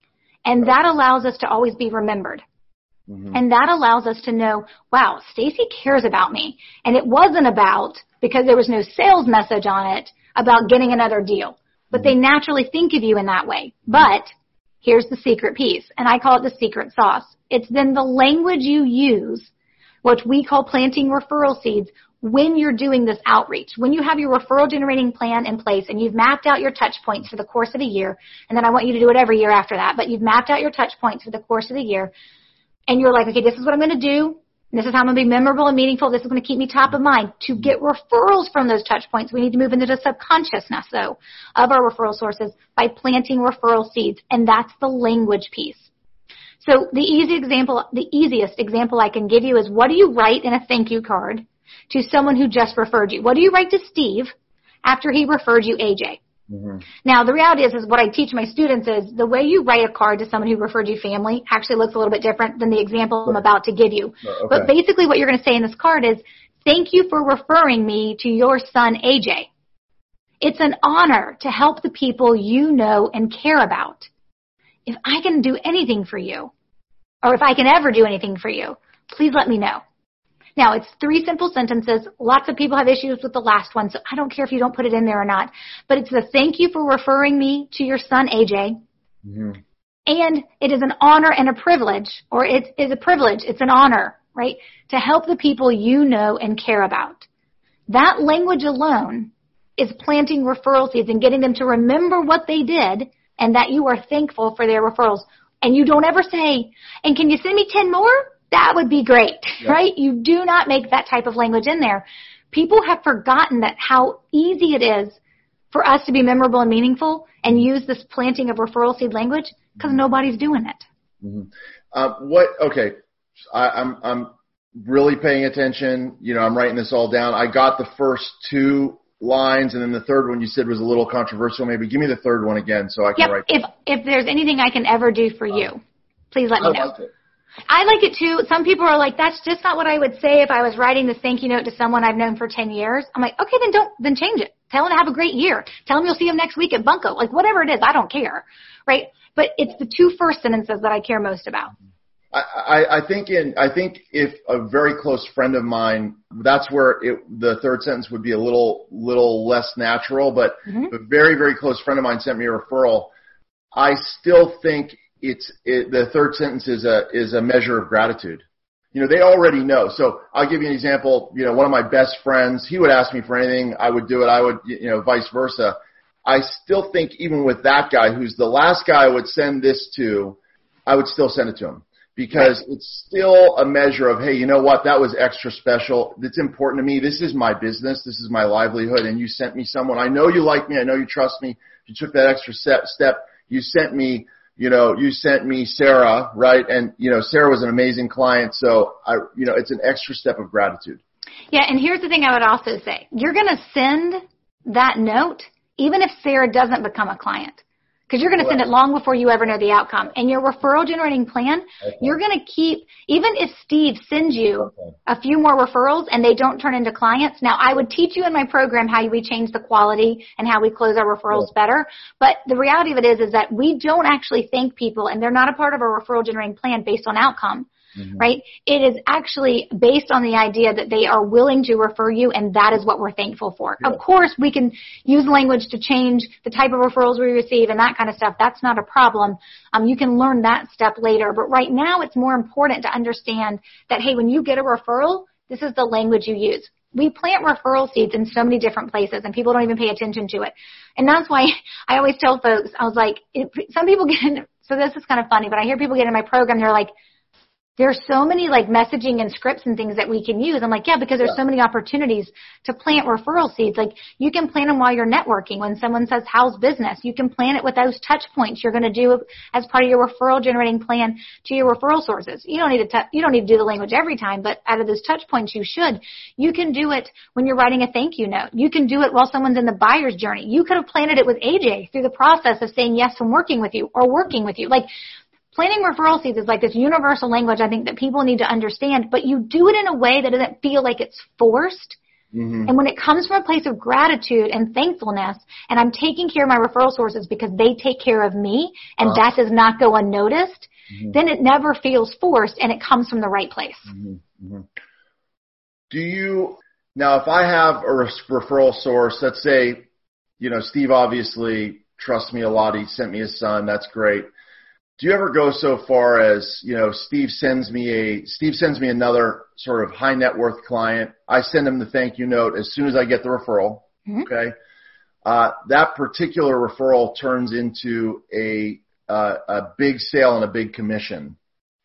C: And that allows us to always be remembered. Mm-hmm. And that allows us to know, wow, Stacy cares about me. And it wasn't about, because there was no sales message on it, about getting another deal. But they naturally think of you in that way. But here's the secret piece, and I call it the secret sauce. It's then the language you use, which we call planting referral seeds, when you're doing this outreach. When you have your referral generating plan in place and you've mapped out your touch points for the course of a year, and then I want you to do it every year after that, but you've mapped out your touch points for the course of the year, and you're like, okay, this is what I'm going to do. This is how I'm going to be memorable and meaningful. This is going to keep me top of mind. To get referrals from those touch points, we need to move into the subconsciousness, though, of our referral sources by planting referral seeds, and that's the language piece. So the easy example, the easiest example I can give you is, what do you write in a thank you card to someone who just referred you? What do you write to Steve after he referred you A J? Mm-hmm. Now, the reality is, is what I teach my students is the way you write a card to someone who referred you family actually looks a little bit different than the example I'm about to give you. Okay. But basically what you're going to say in this card is, thank you for referring me to your son, A J. It's an honor to help the people you know and care about. If I can do anything for you, or if I can ever do anything for you, please let me know. Now, it's three simple sentences. Lots of people have issues with the last one, so I don't care if you don't put it in there or not. But it's the thank you for referring me to your son, A J. Mm-hmm. And it is an honor and a privilege, or it is a privilege, it's an honor, right, to help the people you know and care about. That language alone is planting referral seeds and getting them to remember what they did and that you are thankful for their referrals. And you don't ever say, and can you send me ten more? That would be great, yeah. Right? You do not make that type of language in there. People have forgotten that how easy it is for us to be memorable and meaningful and use this planting of referral seed language because mm-hmm. nobody's doing it.
B: Mm-hmm. Uh, what? Okay, I, I'm I'm really paying attention. You know, I'm writing this all down. I got the first two lines, and then the third one you said was a little controversial. Maybe give me the third one again so I can
C: yep.
B: write.
C: If if there's anything I can ever do for you, please let me know.
B: I like it.
C: I like it too. Some people are like, that's just not what I would say if I was writing this thank you note to someone I've known for ten years. I'm like, okay, then don't, then change it. Tell them to have a great year. Tell them you'll see them next week at Bunko. Like whatever it is, I don't care. Right? But it's the two first sentences that I care most about.
B: I, I, I think in, I think if a very close friend of mine, that's where it, the third sentence would be a little, little less natural, but mm-hmm. a very, very close friend of mine sent me a referral. I still think It's it, the third sentence is a is a measure of gratitude. You know, they already know. So I'll give you an example. You know, one of my best friends, he would ask me for anything, I would do it. I would, you know, vice versa. I still think even with that guy, who's the last guy I would send this to, I would still send it to him because it's still a measure of, hey, you know what? That was extra special. It's important to me. This is my business. This is my livelihood. And you sent me someone. I know you like me. I know you trust me. You took that extra step. You sent me. You know, you sent me Sarah, right? And, you know, Sarah was an amazing client. So, I, you know, it's an extra step of gratitude.
C: Yeah, and here's the thing I would also say. You're going to send that note even if Sarah doesn't become a client. Because you're going to send it long before you ever know the outcome. And your referral generating plan, okay. You're going to keep, even if Steve sends you okay. a few more referrals and they don't turn into clients. Now, I would teach you in my program how we change the quality and how we close our referrals yeah. better. But the reality of it is, is that we don't actually thank people and they're not a part of our referral generating plan based on outcome. Mm-hmm. Right? It is actually based on the idea that they are willing to refer you, and that is what we're thankful for. Yeah. Of course, we can use language to change the type of referrals we receive and that kind of stuff. That's not a problem. Um, you can learn that step later. But right now, it's more important to understand that, hey, when you get a referral, this is the language you use. We plant referral seeds in so many different places, and people don't even pay attention to it. And that's why I always tell folks, I was like, it, some people get in, so this is kind of funny, but I hear people get in my program, they're like, there's so many like messaging and scripts and things that we can use. I'm like, yeah, because there's yeah. so many opportunities to plant referral seeds. Like you can plant them while you're networking. When someone says, how's business? You can plant it with those touch points you're going to do as part of your referral generating plan to your referral sources. You don't need to, t- you don't need to do the language every time, but out of those touch points, you should. You can do it when you're writing a thank you note. You can do it while someone's in the buyer's journey. You could have planted it with A J through the process of saying yes from working with you or working with you. Like, planting referral seeds is like this universal language I think that people need to understand, but you do it in a way that doesn't feel like it's forced. Mm-hmm. And when it comes from a place of gratitude and thankfulness, and I'm taking care of my referral sources because they take care of me, and uh-huh. that does not go unnoticed, mm-hmm. then it never feels forced, and it comes from the right place.
B: Mm-hmm. Mm-hmm. Do you, now if I have a referral source, let's say, you know, Steve obviously trusts me a lot. He sent me his son. That's great. Do you ever go so far as, you know, Steve sends me a, Steve sends me another sort of high net worth client. I send him the thank you note as soon as I get the referral. Mm-hmm. Okay. Uh, that particular referral turns into a, uh, a big sale and a big commission.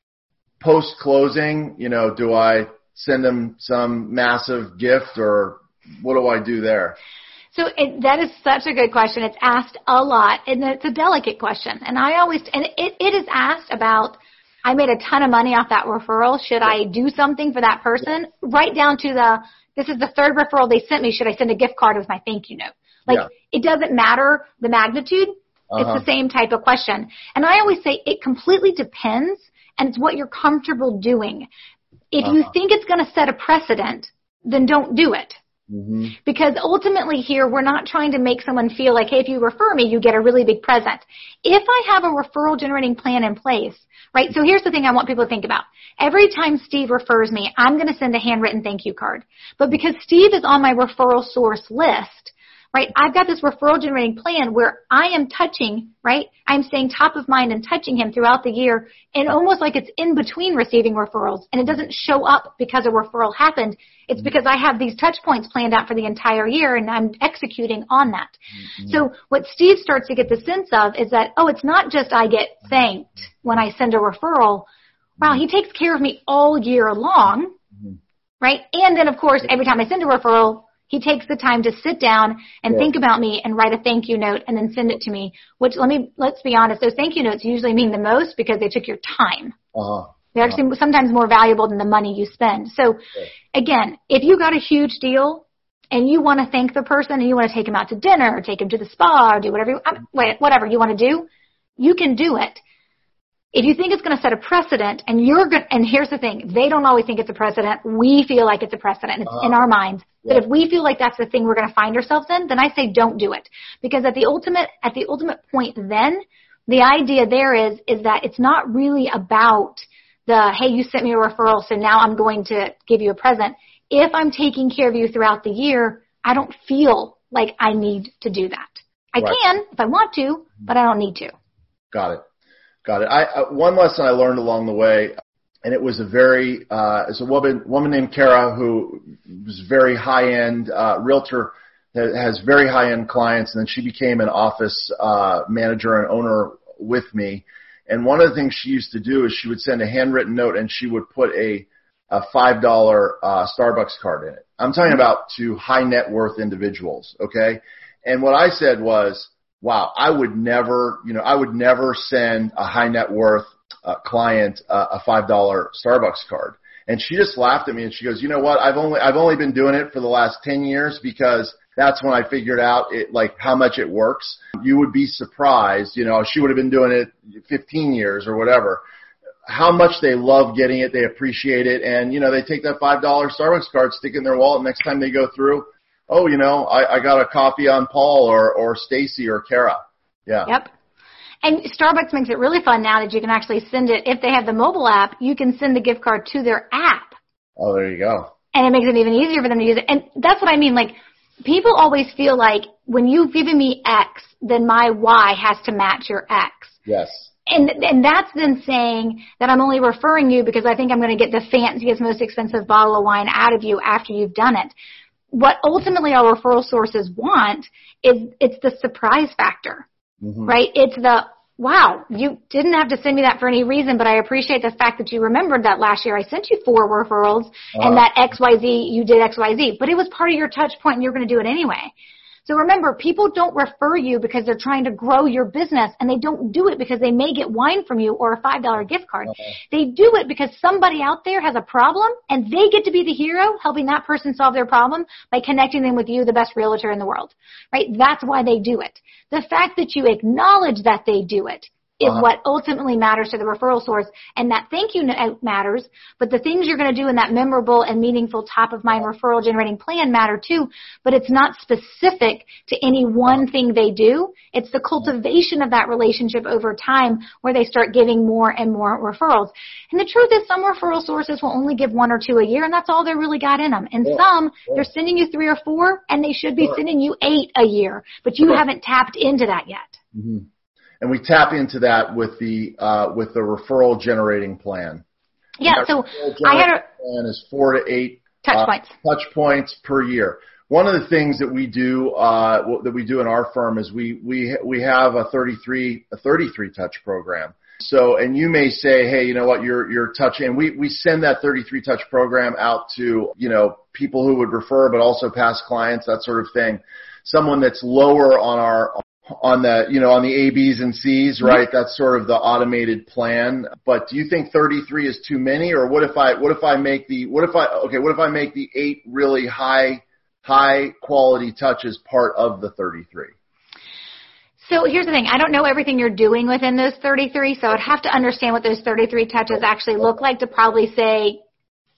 B: Post closing, you know, do I send him some massive gift or what do I do there?
C: So it, that is such a good question. It's asked a lot, and it's a delicate question. And I always, and it, it is asked about, I made a ton of money off that referral. Should I do something for that person? Right down to the, this is the third referral they sent me. Should I send a gift card with my thank you note? Like, yeah. It doesn't matter the magnitude. Uh-huh. It's the same type of question. And I always say it completely depends, and it's what you're comfortable doing. If uh-huh. you think it's going to set a precedent, then don't do it.
B: Mm-hmm.
C: Because ultimately here, we're not trying to make someone feel like, hey, if you refer me, you get a really big present. If I have a referral generating plan in place, right? So here's the thing I want people to think about. Every time Steve refers me, I'm going to send a handwritten thank you card. But because Steve is on my referral source list, right, I've got this referral generating plan where I am touching, right, I'm staying top of mind and touching him throughout the year, and almost like it's in between receiving referrals, and it doesn't show up because a referral happened. It's because I have these touch points planned out for the entire year, and I'm executing on that. Mm-hmm. So what Steve starts to get the sense of is that, oh, it's not just I get thanked when I send a referral. Wow, he takes care of me all year long, mm-hmm. right? And then, of course, every time I send a referral, he takes the time to sit down and yeah. think about me and write a thank you note and then send it to me, which let me, let's be honest, those thank you notes usually mean the most because they took your time.
B: Uh-huh.
C: They're actually uh-huh. sometimes more valuable than the money you spend. So again, if you got a huge deal and you want to thank the person and you want to take him out to dinner or take him to the spa or do whatever, whatever you want to do, you can do it. If you think it's going to set a precedent, and you're good, and here's the thing, they don't always think it's a precedent. We feel like it's a precedent. It's uh-huh. in our minds. Yeah. But if we feel like that's the thing we're going to find ourselves in, then I say don't do it. Because at the ultimate, at the ultimate point then, the idea there is, is that it's not really about the, hey, you sent me a referral, so now I'm going to give you a present. If I'm taking care of you throughout the year, I don't feel like I need to do that. I right. can if I want to, but I don't need to.
B: Got it. Got it. I, uh, one lesson I learned along the way, and it was a very, uh, it's a woman, woman named Kara who was very high-end, uh, realtor, that has very high-end clients, and then she became an office, uh, manager and owner with me. And one of the things she used to do is she would send a handwritten note and she would put a, a five dollar, uh, Starbucks card in it. I'm talking about to high net worth individuals. Okay. And what I said was, wow, I would never, you know, I would never send a high net worth uh, client uh, a five dollar Starbucks card. And she just laughed at me and she goes, you know what? I've only, I've only been doing it for the last ten years because that's when I figured out it, like how much it works. You would be surprised, you know, she would have been doing it fifteen years or whatever, how much they love getting it. They appreciate it. And, you know, they take that five dollar Starbucks card, stick it in their wallet. Next time they go through, oh, you know, I, I got a copy on Paul or, or Stacy or Kara. Yeah.
C: Yep. And Starbucks makes it really fun now that you can actually send it. If they have the mobile app, you can send the gift card to their app.
B: Oh, there you go.
C: And it makes it even easier for them to use it. And that's what I mean. Like, people always feel like when you've given me X, then my Y has to match your X.
B: Yes.
C: And and that's then saying that I'm only referring you because I think I'm going to get the fanciest, most expensive bottle of wine out of you after you've done it. What ultimately our referral sources want is it's the surprise factor, mm-hmm. right? It's the, wow, you didn't have to send me that for any reason, but I appreciate the fact that you remembered that last year I sent you four referrals uh-huh. and that X Y Z, you did X Y Z, but it was part of your touch point and you're going to do it anyway. So remember, people don't refer you because they're trying to grow your business, and they don't do it because they may get wine from you or a five dollar gift card. Okay. They do it because somebody out there has a problem, and they get to be the hero helping that person solve their problem by connecting them with you, the best realtor in the world, right? That's why they do it. The fact that you acknowledge that they do it is uh-huh. what ultimately matters to the referral source, and that thank you matters, but the things you're going to do in that memorable and meaningful top-of-mind referral generating plan matter too, but it's not specific to any one thing they do. It's the cultivation of that relationship over time where they start giving more and more referrals. And the truth is some referral sources will only give one or two a year, and that's all they really got in them. And yeah. some, yeah. they're sending you three or four, and they should be sure. sending you eight a year, but you sure. haven't tapped into that yet.
B: Mm-hmm. And we tap into that with the uh, with the referral generating plan.
C: Yeah, so I had a
B: plan is four to eight
C: touch
B: uh,
C: points.
B: touch points per year. One of the things that we do uh, that we do in our firm is we we we have a thirty-three a thirty-three touch program. So, and you may say, hey, you know what, you're you're touching. And we we send that thirty-three touch program out to you know people who would refer, but also past clients, that sort of thing. Someone that's lower on our on the, you know, on the A, B's and C's, right? Mm-hmm. That's sort of the automated plan. But do you think thirty-three is too many, or what if I, what if I make the, what if I, okay, what if I make the eight really high, high quality touches part of the thirty-three?
C: So here's the thing. I don't know everything you're doing within those thirty-three, so I'd have to understand what those thirty-three touches actually look like to probably say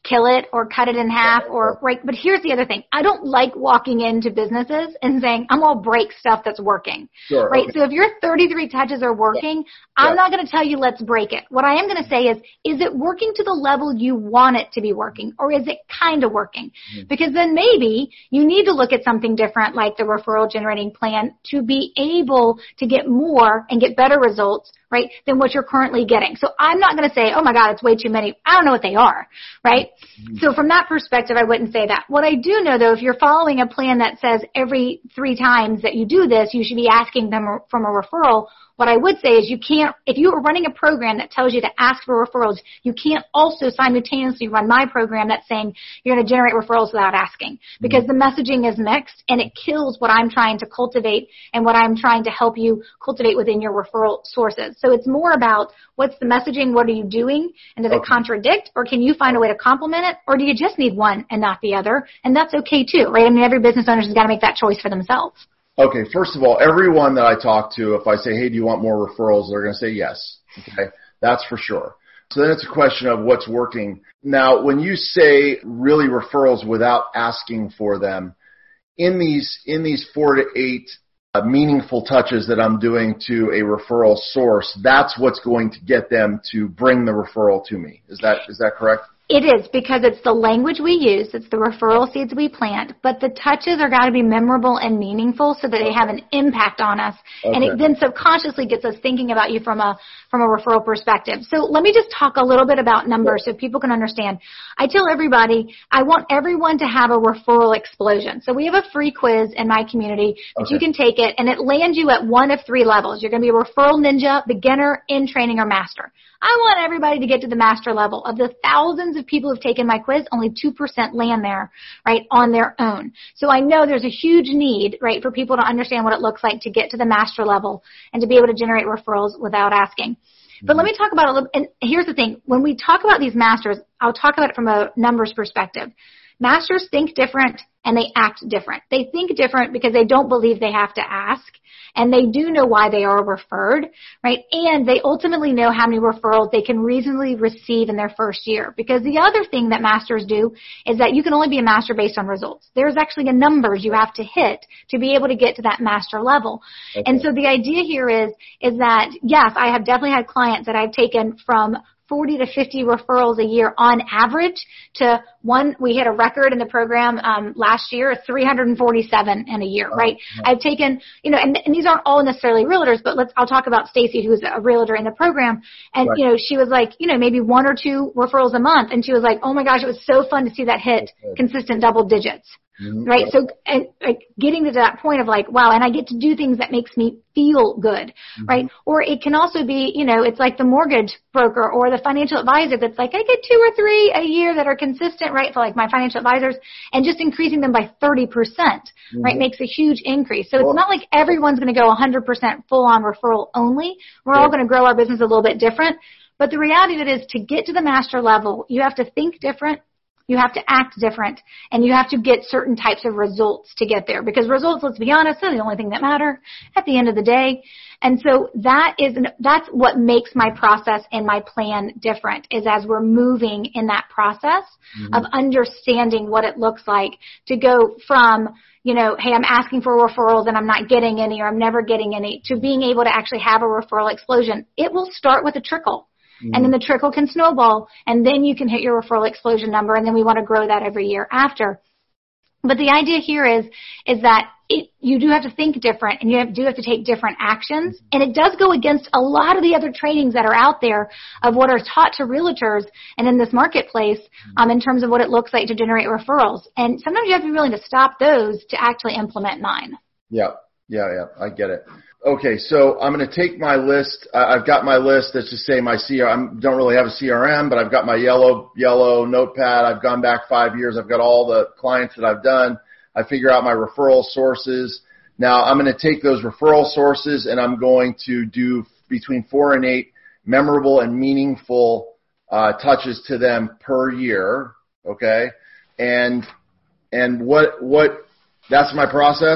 C: kill it or cut it in half or right. But here's the other thing. I don't like walking into businesses and saying, I'm going to break stuff that's working.
B: Sure,
C: right.
B: Okay.
C: So if your thirty-three touches are working, yeah. I'm yeah. not going to tell you let's break it. What I am going to say is, is it working to the level you want it to be working, or is it kind of working? Mm-hmm. Because then maybe you need to look at something different like the referral generating plan to be able to get more and get better results, right, than what you're currently getting. So I'm not going to say, oh my God, it's way too many. I don't know what they are, right? Mm-hmm. So from that perspective, I wouldn't say that. What I do know, though, if you're following a plan that says every three times that you do this, you should be asking them from a referral, what I would say is you can't, if you are running a program that tells you to ask for referrals, you can't also simultaneously run my program that's saying you're going to generate referrals without asking, because mm-hmm. the messaging is mixed and it kills what I'm trying to cultivate and what I'm trying to help you cultivate within your referral sources. So it's more about what's the messaging, what are you doing, and does okay. it contradict, or can you find a way to complement it, or do you just need one and not the other? And that's okay too, right? I mean, every business owner has got to make that choice for themselves.
B: Okay, first of all, everyone that I talk to, if I say, hey, do you want more referrals, they're going to say yes. Okay, that's for sure. So then it's a question of what's working. Now, when you say really referrals without asking for them, in these in these four to eight uh, meaningful touches that I'm doing to a referral source, that's what's going to get them to bring the referral to me. Is that is that correct?
C: It is, because it's the language we use, it's the referral seeds we plant, but the touches are got to be memorable and meaningful so that they have an impact on us, okay. and it then subconsciously gets us thinking about you from a from a referral perspective. So let me just talk a little bit about numbers so people can understand. I tell everybody, I want everyone to have a referral explosion. So we have a free quiz in my community that okay. you can take it, and it lands you at one of three levels. You're going to be a referral ninja, beginner, in training, or master. I want everybody to get to the master level. Of the thousands of people who've taken my quiz, only two percent land there, right, on their own. So I know there's a huge need, right, for people to understand what it looks like to get to the master level and to be able to generate referrals without asking. Mm-hmm. But let me talk about a little, and here's the thing. When we talk about these masters, I'll talk about it from a numbers perspective. Masters think different and they act different. They think different because they don't believe they have to ask, and they do know why they are referred, right? And they ultimately know how many referrals they can reasonably receive in their first year. Because the other thing that masters do is that you can only be a master based on results. There's actually a numbers you have to hit to be able to get to that master level. Okay. And so the idea here is, is that, yes, I have definitely had clients that I've taken from forty to fifty referrals a year on average to one, we hit a record in the program um, last year, three hundred forty-seven in a year, oh, right? Nice. I've taken, you know, and, and these aren't all necessarily realtors, but let's, I'll talk about Stacy, who's a realtor in the program. And, right. you know, she was like, you know, maybe one or two referrals a month. And she was like, oh my gosh, it was so fun to see that hit consistent double digits. Mm-hmm. Right. So, and like getting to that point of like, wow, and I get to do things that makes me feel good. Mm-hmm. Right. Or it can also be, you know, it's like the mortgage broker or the financial advisor that's like, I get two or three a year that are consistent, right? For like my financial advisors, and just increasing them by thirty percent, mm-hmm. right, makes a huge increase. So well, it's not like everyone's going to go one hundred percent full on referral only. We're yeah. all going to grow our business a little bit different. But the reality of it is, to get to the master level, you have to think different. You have to act different, and you have to get certain types of results to get there, because results, let's be honest, are the only thing that matter at the end of the day. And so that is, that's what makes my process and my plan different, is as we're moving in that process mm-hmm. of understanding what it looks like to go from, you know, hey, I'm asking for referrals and I'm not getting any, or I'm never getting any, to being able to actually have a referral explosion. It will start with a trickle. And then the trickle can snowball, and then you can hit your referral explosion number, and then we want to grow that every year after. But the idea here is, is that it, you do have to think different, and you have, do have to take different actions. And it does go against a lot of the other trainings that are out there of what are taught to realtors and in this marketplace um, in terms of what it looks like to generate referrals. And sometimes you have to be willing to stop those to actually implement mine.
B: Yeah, yeah, yeah, I get it. Okay, so I'm going to take my list. Uh, I've got my list. Let's just say my C R M. I don't really have a C R M, but I've got my yellow yellow notepad. I've gone back five years. I've got all the clients that I've done. I figure out my referral sources. Now I'm going to take those referral sources, and I'm going to do between four and eight memorable and meaningful uh, touches to them per year. Okay, and and what what that's my process.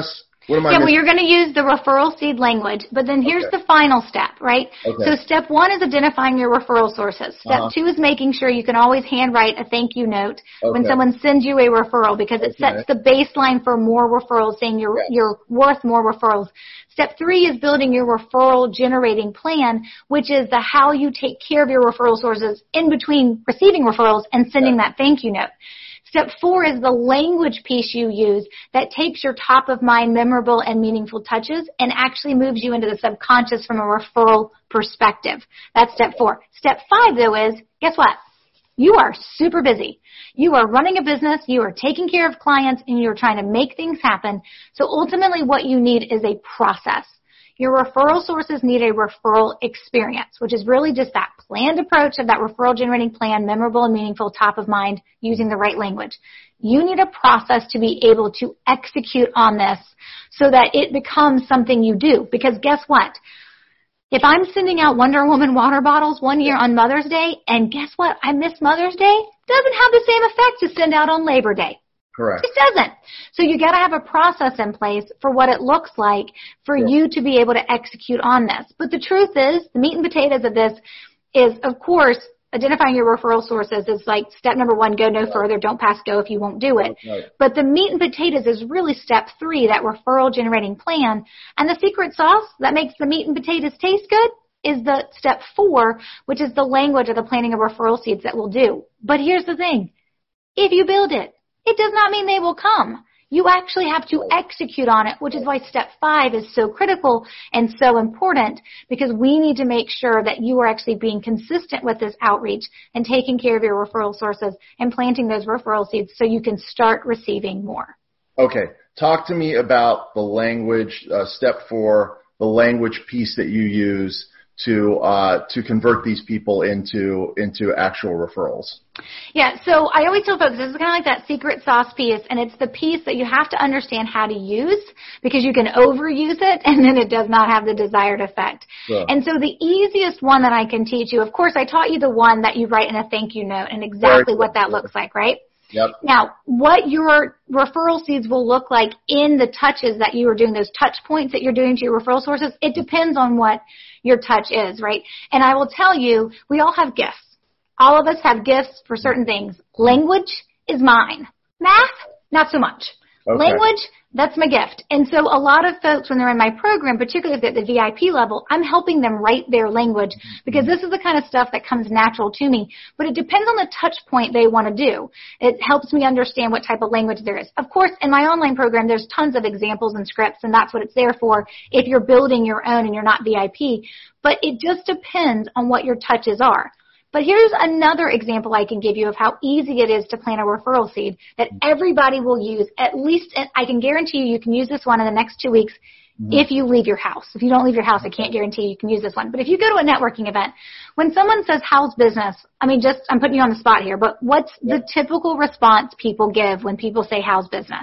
B: What am I
C: Yeah,
B: missing?
C: well, you're going to use the referral seed language, but then here's
B: Okay.
C: the final step, right?
B: Okay.
C: So step one is identifying your referral sources. Step
B: Uh-huh.
C: two is making sure you can always handwrite a thank you note when
B: Okay.
C: someone sends you a referral, because it
B: Okay.
C: sets the baseline for more referrals, saying you're,
B: Yes.
C: you're worth more referrals. Step three is building your referral generating plan, which is the how you take care of your referral sources in between receiving referrals and sending
B: Yeah.
C: that thank you note. Step four is the language piece you use that takes your top of mind memorable and meaningful touches and actually moves you into the subconscious from a referral perspective. That's step four. Step five, though, is, guess what? You are super busy. You are running a business, you are taking care of clients, and you're trying to make things happen. So ultimately what you need is a process. Your referral sources need a referral experience, which is really just that planned approach of that referral generating plan, memorable and meaningful, top of mind, using the right language. You need a process to be able to execute on this so that it becomes something you do. Because guess what? If I'm sending out Wonder Woman water bottles one year on Mother's Day, and guess what? I miss Mother's Day, doesn't have the same effect to send out on Labor Day.
B: Correct.
C: It doesn't. So you got to have a process in place for what it looks like for
B: Yeah.
C: you to be able to execute on this. But the truth is, the meat and potatoes of this is, of course, identifying your referral sources is like step number one, go no further, don't pass go if you won't do it.
B: Right.
C: But the meat and potatoes is really step three, that referral generating plan. And the secret sauce that makes the meat and potatoes taste good is the step four, which is the language of the planning of referral seeds that we'll do. But here's the thing. If you build it, it does not mean they will come. You actually have to execute on it, which is why step five is so critical and so important, because we need to make sure that you are actually being consistent with this outreach and taking care of your referral sources and planting those referral seeds so you can start receiving more.
B: Okay. Talk to me about the language, uh, step four, the language piece that you use to uh, to convert these people into into actual referrals.
C: Yeah, so I always tell folks this is kind of like that secret sauce piece, and it's the piece that you have to understand how to use, because you can overuse it and then it does not have the desired effect.
B: Sure.
C: And so the easiest one that I can teach you, of course, I taught you the one that you write in a thank you note and exactly what that looks like, right?
B: Yep.
C: Now, what your referral seeds will look like in the touches that you are doing, those touch points that you're doing to your referral sources, it depends on what your touch is, right? And I will tell you, we all have gifts. All of us have gifts for certain things. Language is mine. Math, not so much.
B: Okay.
C: Language, that's my gift. And so a lot of folks, when they're in my program, particularly if they're at the V I P level, I'm helping them write their language, because this is the kind of stuff that comes natural to me. But it depends on the touch point they want to do. It helps me understand what type of language there is. Of course, in my online program, there's tons of examples and scripts, and that's what it's there for if you're building your own and you're not V I P. But it just depends on what your touches are. But here's another example I can give you of how easy it is to plant a referral seed that everybody will use. At least, I can guarantee you, you can use this one in the next two weeks mm-hmm. if you leave your house. If you don't leave your house, I can't guarantee you can use this one. But if you go to a networking event, when someone says, how's business? I mean, just, I'm putting you on the spot here, but what's yep. the typical response people give when people say, how's business?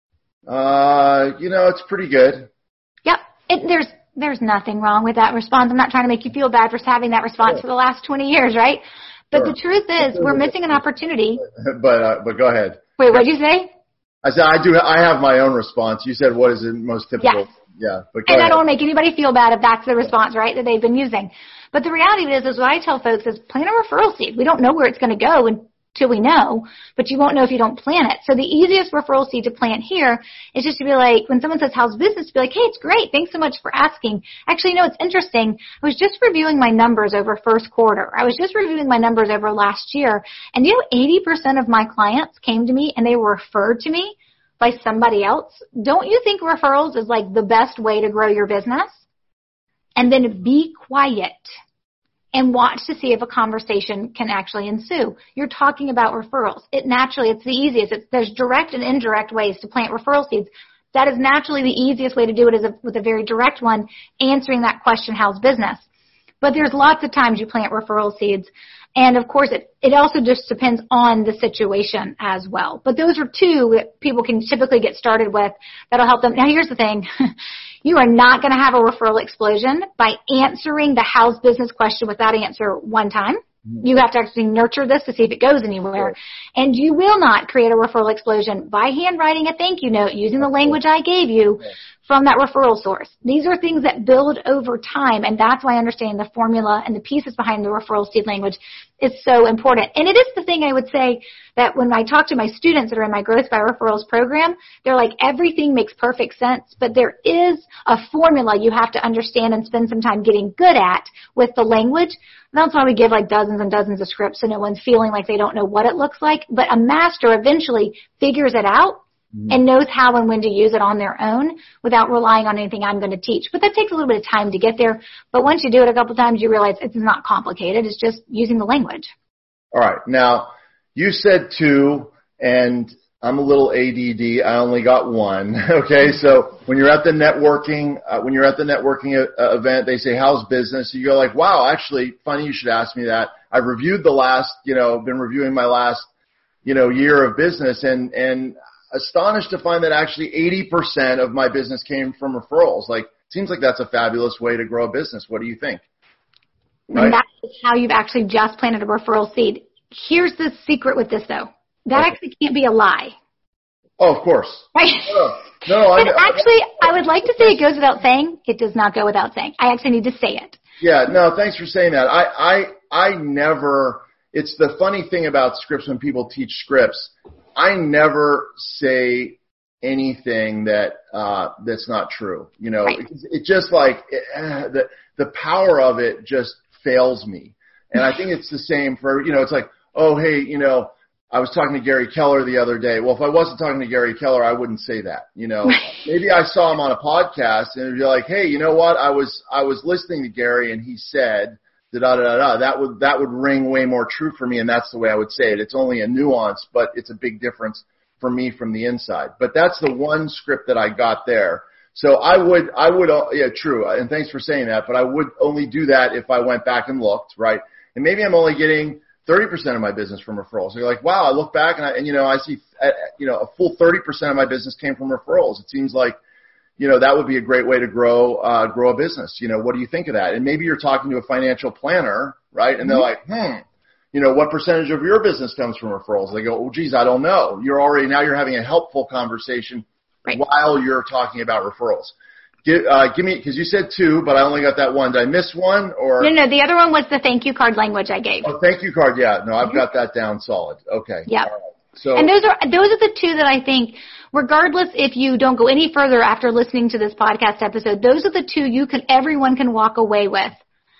B: Uh, you know, it's pretty good.
C: Yep. It, there's, There's nothing wrong with that response. I'm not trying to make you feel bad for having that response for the last twenty years, right? But
B: sure.
C: the truth is, we're missing an opportunity.
B: But uh, but go ahead.
C: Wait, what did you say?
B: I said I do. I have my own response. You said what is the most typical?
C: Yes.
B: Yeah. But go
C: and
B: ahead.
C: I don't want to make anybody feel bad if that's the response, right, that they've been using. But the reality is, is what I tell folks is plant a referral seed. We don't know where it's going to go until we know, but you won't know if you don't plant it. So the easiest referral seed to plant here is just to be like, when someone says, how's business, to be like, hey, it's great. Thanks so much for asking. Actually, you know, it's interesting. I was just reviewing my numbers over first quarter. I was just reviewing my numbers over last year. And you know, eighty percent of my clients came to me and they were referred to me by somebody else. Don't you think referrals is like the best way to grow your business? And then be quiet and watch to see if a conversation can actually ensue. You're talking about referrals. It naturally, it's the easiest. It's, there's direct and indirect ways to plant referral seeds. That is naturally the easiest way to do it is a, with a very direct one, answering that question, how's business? But there's lots of times you plant referral seeds. And of course, it, it also just depends on the situation as well. But those are two that people can typically get started with that'll help them. Now, here's the thing. You are not going to have a referral explosion by answering the how's business question with that answer one time. You have to actually nurture this to see if it goes anywhere. And you will not create a referral explosion by handwriting a thank you note using the language I gave you from that referral source. These are things that build over time, and that's why understanding the formula and the pieces behind the referral seed language is so important. And it is the thing I would say that when I talk to my students that are in my Growth by Referrals program, they're like, everything makes perfect sense, but there is a formula you have to understand and spend some time getting good at with the language. That's why we give like dozens and dozens of scripts so no one's feeling like they don't know what it looks like. But a master eventually figures it out and knows how and when to use it on their own without relying on anything I'm going to teach. But that takes a little bit of time to get there. But once you do it a couple of times, you realize it's not complicated. It's just using the language.
B: All right. Now, you said two, and I'm a little A D D. I only got one. Okay. So when you're at the networking, uh, when you're at the networking uh, event, they say, how's business? You go like, wow, actually, funny you should ask me that. I've reviewed the last, you know, been reviewing my last, you know, year of business, and, and, astonished to find that actually eighty percent of my business came from referrals. Like, seems like that's a fabulous way to grow a business. What do you think? Right?
C: And that's how you've actually just planted a referral seed. Here's the secret with this, though. That okay. actually can't be a lie.
B: Oh, of course.
C: Right?
B: No, no I,
C: actually, I would like to say it goes without saying. It does not go without saying. I actually need to say it.
B: Yeah, no, thanks for saying that. I, I, I never, it's the funny thing about scripts when people teach scripts. I never say anything that uh, that's not true. You know, right. it, it just like it, uh, the the power of it just fails me. And I think it's the same for, you know, it's like, oh, hey, you know, I was talking to Gary Keller the other day. Well, if I wasn't talking to Gary Keller, I wouldn't say that. You know, maybe I saw him on a podcast and it'd be like, hey, you know what? I was I was listening to Gary and he said da da da da. That would that would ring way more true for me, and that's the way I would say it. It's only a nuance, but it's a big difference for me from the inside. But that's the one script that I got there. So I would I would yeah, true. And thanks for saying that. But I would only do that if I went back and looked, right? And maybe I'm only getting thirty percent of my business from referrals. So you're like, wow, I look back and I, and you know I see uh, you know a full thirty percent of my business came from referrals. It seems like, you know, that would be a great way to grow, uh, grow a business. You know, what do you think of that? And maybe you're talking to a financial planner, right? And they're like, hmm, you know, what percentage of your business comes from referrals? They go, oh, geez, I don't know. You're already, now you're having a helpful conversation right. while you're talking about referrals. Give, uh, give me, cause you said two, but I only got that one. Did I miss one or?
C: No, no, the other one was the thank you card language I gave.
B: Oh, thank you card. Yeah. No, I've got that down solid. Okay.
C: Yeah.
B: Right. So,
C: and those are, those are the two that I think, regardless if you don't go any further after listening to this podcast episode, those are the two you can, everyone can walk away with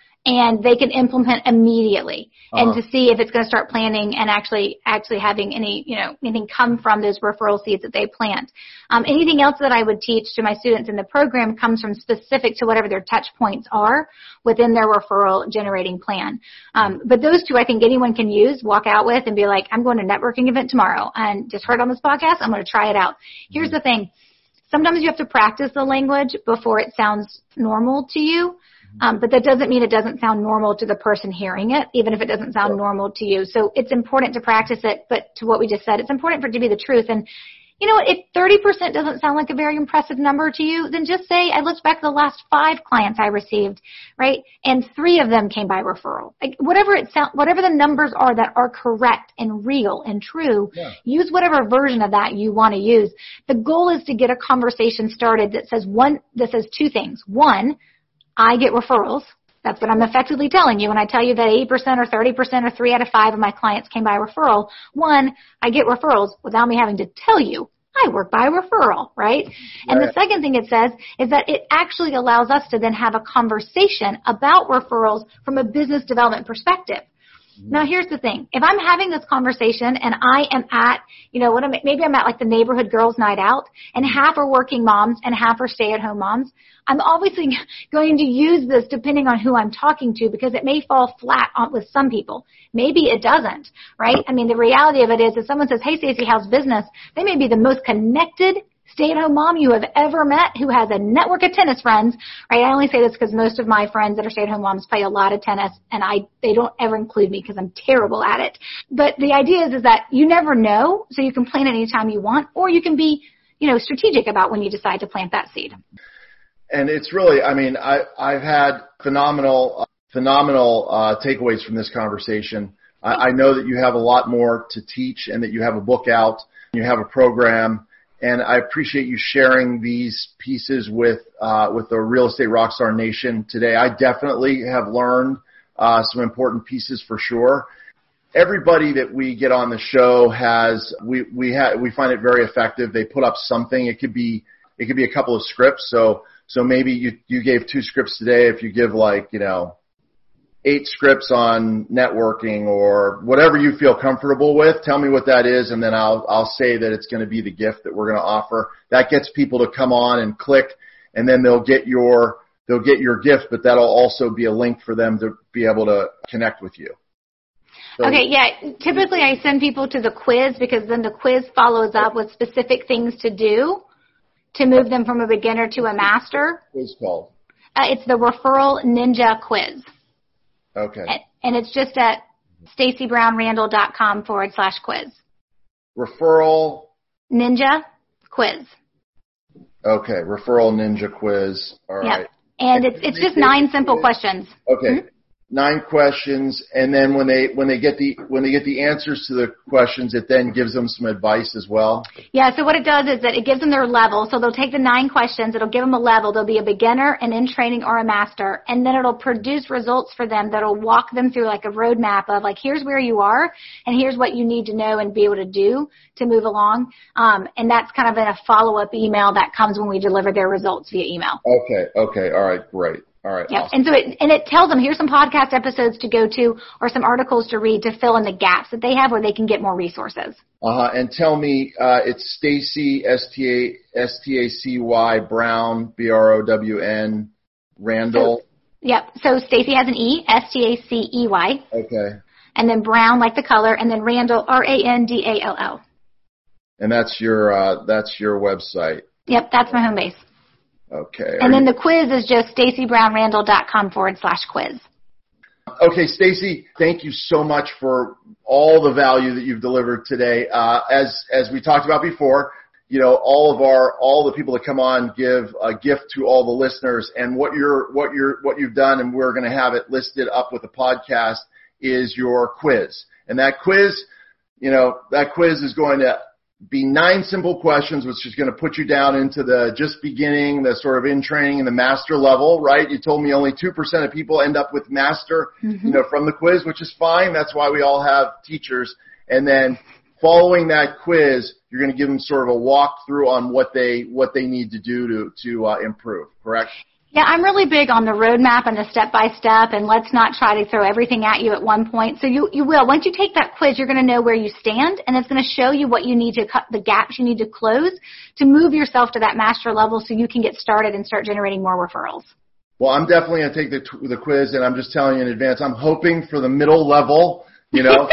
C: and they can implement immediately uh-huh. and to see if it's going to start planning and actually, actually having any, you know, anything come from those referral seeds that they plant. Um, anything else that I would teach to my students in the program comes from specific to whatever their touch points are within their referral generating plan. Um, but those two I think anyone can use, walk out with and be like, I'm going to a networking event tomorrow and just heard on this podcast, I'm going to try it out. Here's the thing. Sometimes you have to practice the language before it sounds normal to you. Um, but that doesn't mean it doesn't sound normal to the person hearing it, even if it doesn't sound normal to you. So it's important to practice it, but to what we just said, it's important for it to be the truth. And you know what, if thirty percent doesn't sound like a very impressive number to you, then just say, I looked back at the last five clients I received, right? And three of them came by referral. Like whatever it sound, whatever the numbers are that are correct and real and true, yeah. use whatever version of that you want to use. The goal is to get a conversation started that says one, that says two things. One, I get referrals. That's what I'm effectively telling you when I tell you that eighty percent or thirty percent or three out of five of my clients came by referral. One, I get referrals without me having to tell you I work by referral, right? right? And the second thing it says is that it actually allows us to then have a conversation about referrals from a business development perspective. Now, here's the thing. If I'm having this conversation and I am at, you know, what am, maybe I'm at like the neighborhood girls' night out and half are working moms and half are stay-at-home moms, I'm obviously going to use this depending on who I'm talking to because it may fall flat on, with some people. Maybe it doesn't, right? I mean, the reality of it is if someone says, hey, Stacey, how's business? They may be the most connected stay-at-home mom you have ever met who has a network of tennis friends, right? I only say this because most of my friends that are stay-at-home moms play a lot of tennis, and I they don't ever include me because I'm terrible at it. But the idea is, is that you never know, so you can plant it anytime you want, or you can be, you know, strategic about when you decide to plant that seed.
B: And it's really, I mean, I, I've had phenomenal, uh, phenomenal uh, takeaways from this conversation. I, I know that you have a lot more to teach and that you have a book out, you have a program. and I appreciate you sharing these pieces with uh, with the Real Estate Rockstar Nation today. I definitely have learned uh, some important pieces for sure. Everybody that we get on the show has we we ha- we find it very effective. They put up something. It could be it could be a couple of scripts. So so maybe you you gave two scripts today. If you give like you know. eight scripts on networking or whatever you feel comfortable with. Tell me what that is, and then I'll I'll say that it's going to be the gift that we're going to offer. That gets people to come on and click, and then they'll get your they'll get your gift, but that'll also be a link for them to be able to connect with you. So,
C: okay, yeah. Typically, I send people to the quiz because then the quiz follows up with specific things to do to move them from a beginner to a master.
B: What's it called?
C: Uh, it's the Referral Ninja Quiz.
B: Okay.
C: And, and it's just at stacybrownrandall.com forward slash quiz.
B: Referral
C: Ninja Quiz.
B: Okay, Referral Ninja Quiz. All
C: yep.
B: right.
C: And it's it's just nine simple questions.
B: Okay.
C: Mm-hmm.
B: Nine questions, and then when they when they get the when they get the answers to the questions, it then gives them some advice as well.
C: Yeah. So what it does is that it gives them their level. So they'll take the nine questions. It'll give them a level. They'll be a beginner, an in training, or a master, and then it'll produce results for them that'll walk them through like a roadmap of like here's where you are, and here's what you need to know and be able to do to move along. Um, and that's kind of in a follow up email that comes when we deliver their results via email.
B: Okay. Okay. All right. Great. All right.
C: Yeah,
B: awesome.
C: and so it and it tells them here's some podcast episodes to go to or some articles to read to fill in the gaps that they have where they can get more resources.
B: Uh huh. And tell me, uh, it's Stacy S T A S T A C Y Brown B R O W N Randall.
C: So, yep. So Stacy has an E, S T A C E Y.
B: Okay.
C: And then Brown like the color, and then Randall R A N D A L L.
B: And that's your uh, that's your website.
C: Yep, that's my home base.
B: Okay.
C: And then
B: you...
C: the quiz is just stacybrownrandall.com forward slash quiz.
B: Okay, Stacy, thank you so much for all the value that you've delivered today. Uh, as as we talked about before, you know, all of our all the people that come on give a gift to all the listeners, and what you're what you're what you've done, and we're going to have it listed up with the podcast, is your quiz. And that quiz, you know, that quiz is going to be nine simple questions, which is going to put you down into the just beginning, the sort of in training and the master level, right? You told me only two percent of people end up with master, mm-hmm. you know, from the quiz, which is fine. That's why we all have teachers. And then following that quiz, you're going to give them sort of a walkthrough on what they, what they need to do to, to uh, improve, correct?
C: Yeah, I'm really big on the roadmap and the step-by-step, and let's not try to throw everything at you at one point. So you, you will. Once you take that quiz, you're going to know where you stand, and it's going to show you what you need to cut, the gaps you need to close to move yourself to that master level so you can get started and start generating more referrals.
B: Well, I'm definitely going to take the, the quiz, and I'm just telling you in advance, I'm hoping for the middle level, you know.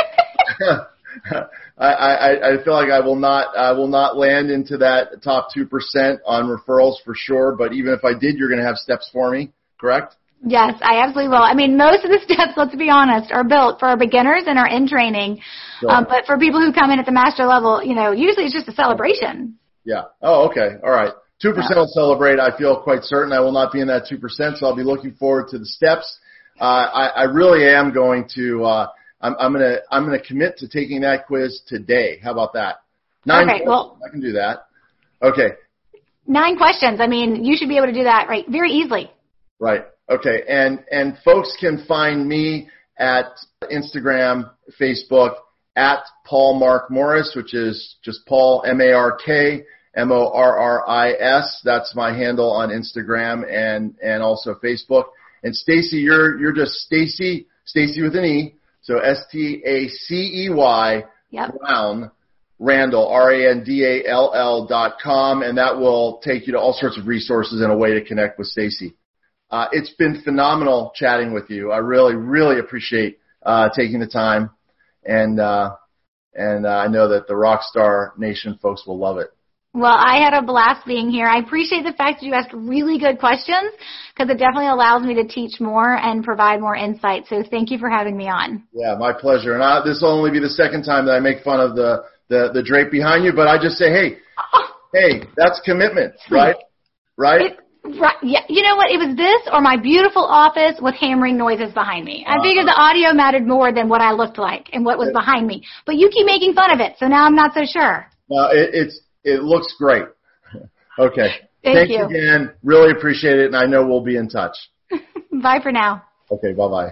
B: I, I, I feel like I will not I will not land into that top two percent on referrals for sure, but even if I did, you're going to have steps for me, correct?
C: Yes, I absolutely will. I mean, most of the steps, let's be honest, are built for our beginners and our in training, sure. um, but for people who come in at the master level, you know, usually it's just a celebration.
B: Yeah. Oh, okay. All right. two percent yeah. will celebrate. I feel quite certain I will not be in that two percent, so I'll be looking forward to the steps. Uh, I, I really am going to uh, – I'm, I'm gonna I'm gonna commit to taking that quiz today. How about that? Nine
C: okay, well,
B: I can do that. Okay.
C: Nine questions. I mean, you should be able to do that right very easily.
B: Right. Okay. And and folks can find me at Instagram, Facebook at Paul Mark Morris, which is just Paul M A R K M O R R I S. That's my handle on Instagram and and also Facebook. And Stacy, you're you're just Stacy Stacy with an E. So S T A C E Y
C: yep.
B: Brown Randall, R A N D A L L dot com, and that will take you to all sorts of resources and a way to connect with Stacy. Uh, it's been phenomenal chatting with you. I really, really appreciate uh, taking the time, and uh, and uh, I know that the Rockstar Nation folks will love it.
C: Well, I had a blast being here. I appreciate the fact that you asked really good questions because it definitely allows me to teach more and provide more insight. So thank you for having me on.
B: Yeah, my pleasure. And I, this will only be the second time that I make fun of the, the, the drape behind you, but I just say, hey, oh. hey, that's commitment, right? Right?
C: It, right? Yeah. You know what? It was this or my beautiful office with hammering noises behind me. I uh, figured the audio mattered more than what I looked like and what was it, behind me. But you keep making fun of it, so now I'm not so sure.
B: No, it, it's... it looks great. Okay.
C: Thank
B: Thanks
C: you.
B: again. Really appreciate it, and I know we'll be in touch.
C: Bye for now.
B: Okay, bye-bye.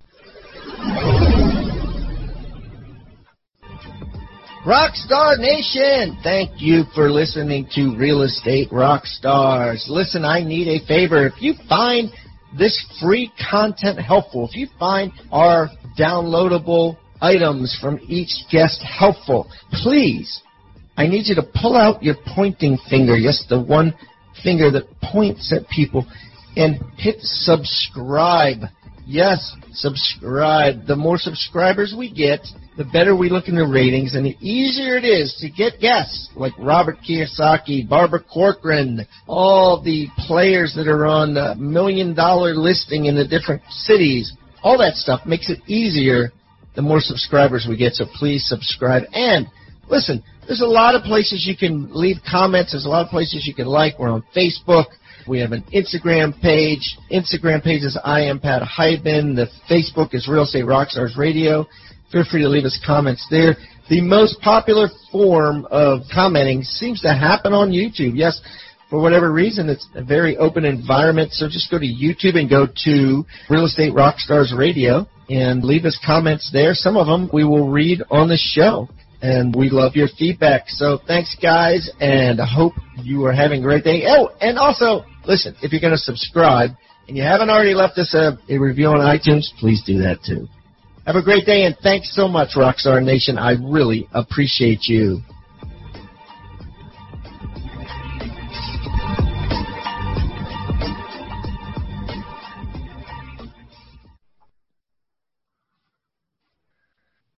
A: Rockstar Nation, thank you for listening to Real Estate Rockstars. Listen, I need a favor. If you find this free content helpful, if you find our downloadable items from each guest helpful, please, I need you to pull out your pointing finger, yes, the one finger that points at people, and hit subscribe. Yes, subscribe. The more subscribers we get, the better we look in the ratings, and the easier it is to get guests like Robert Kiyosaki, Barbara Corcoran, all the players that are on the million-dollar listing in the different cities. All that stuff makes it easier the more subscribers we get, so please subscribe. And listen, there's a lot of places you can leave comments. There's a lot of places you can like. We're on Facebook. We have an Instagram page. Instagram page is I am Pat Hiban. The Facebook is Real Estate Rockstars Radio. Feel free to leave us comments there. The most popular form of commenting seems to happen on YouTube. Yes, for whatever reason, it's a very open environment. So just go to YouTube and go to Real Estate Rockstars Radio and leave us comments there. Some of them we will read on the show. And we love your feedback. So thanks, guys, and I hope you are having a great day. Oh, and also, listen, if you're going to subscribe and you haven't already left us a, a review on iTunes, please do that too. Have a great day, and thanks so much, Rockstar Nation. I really appreciate you.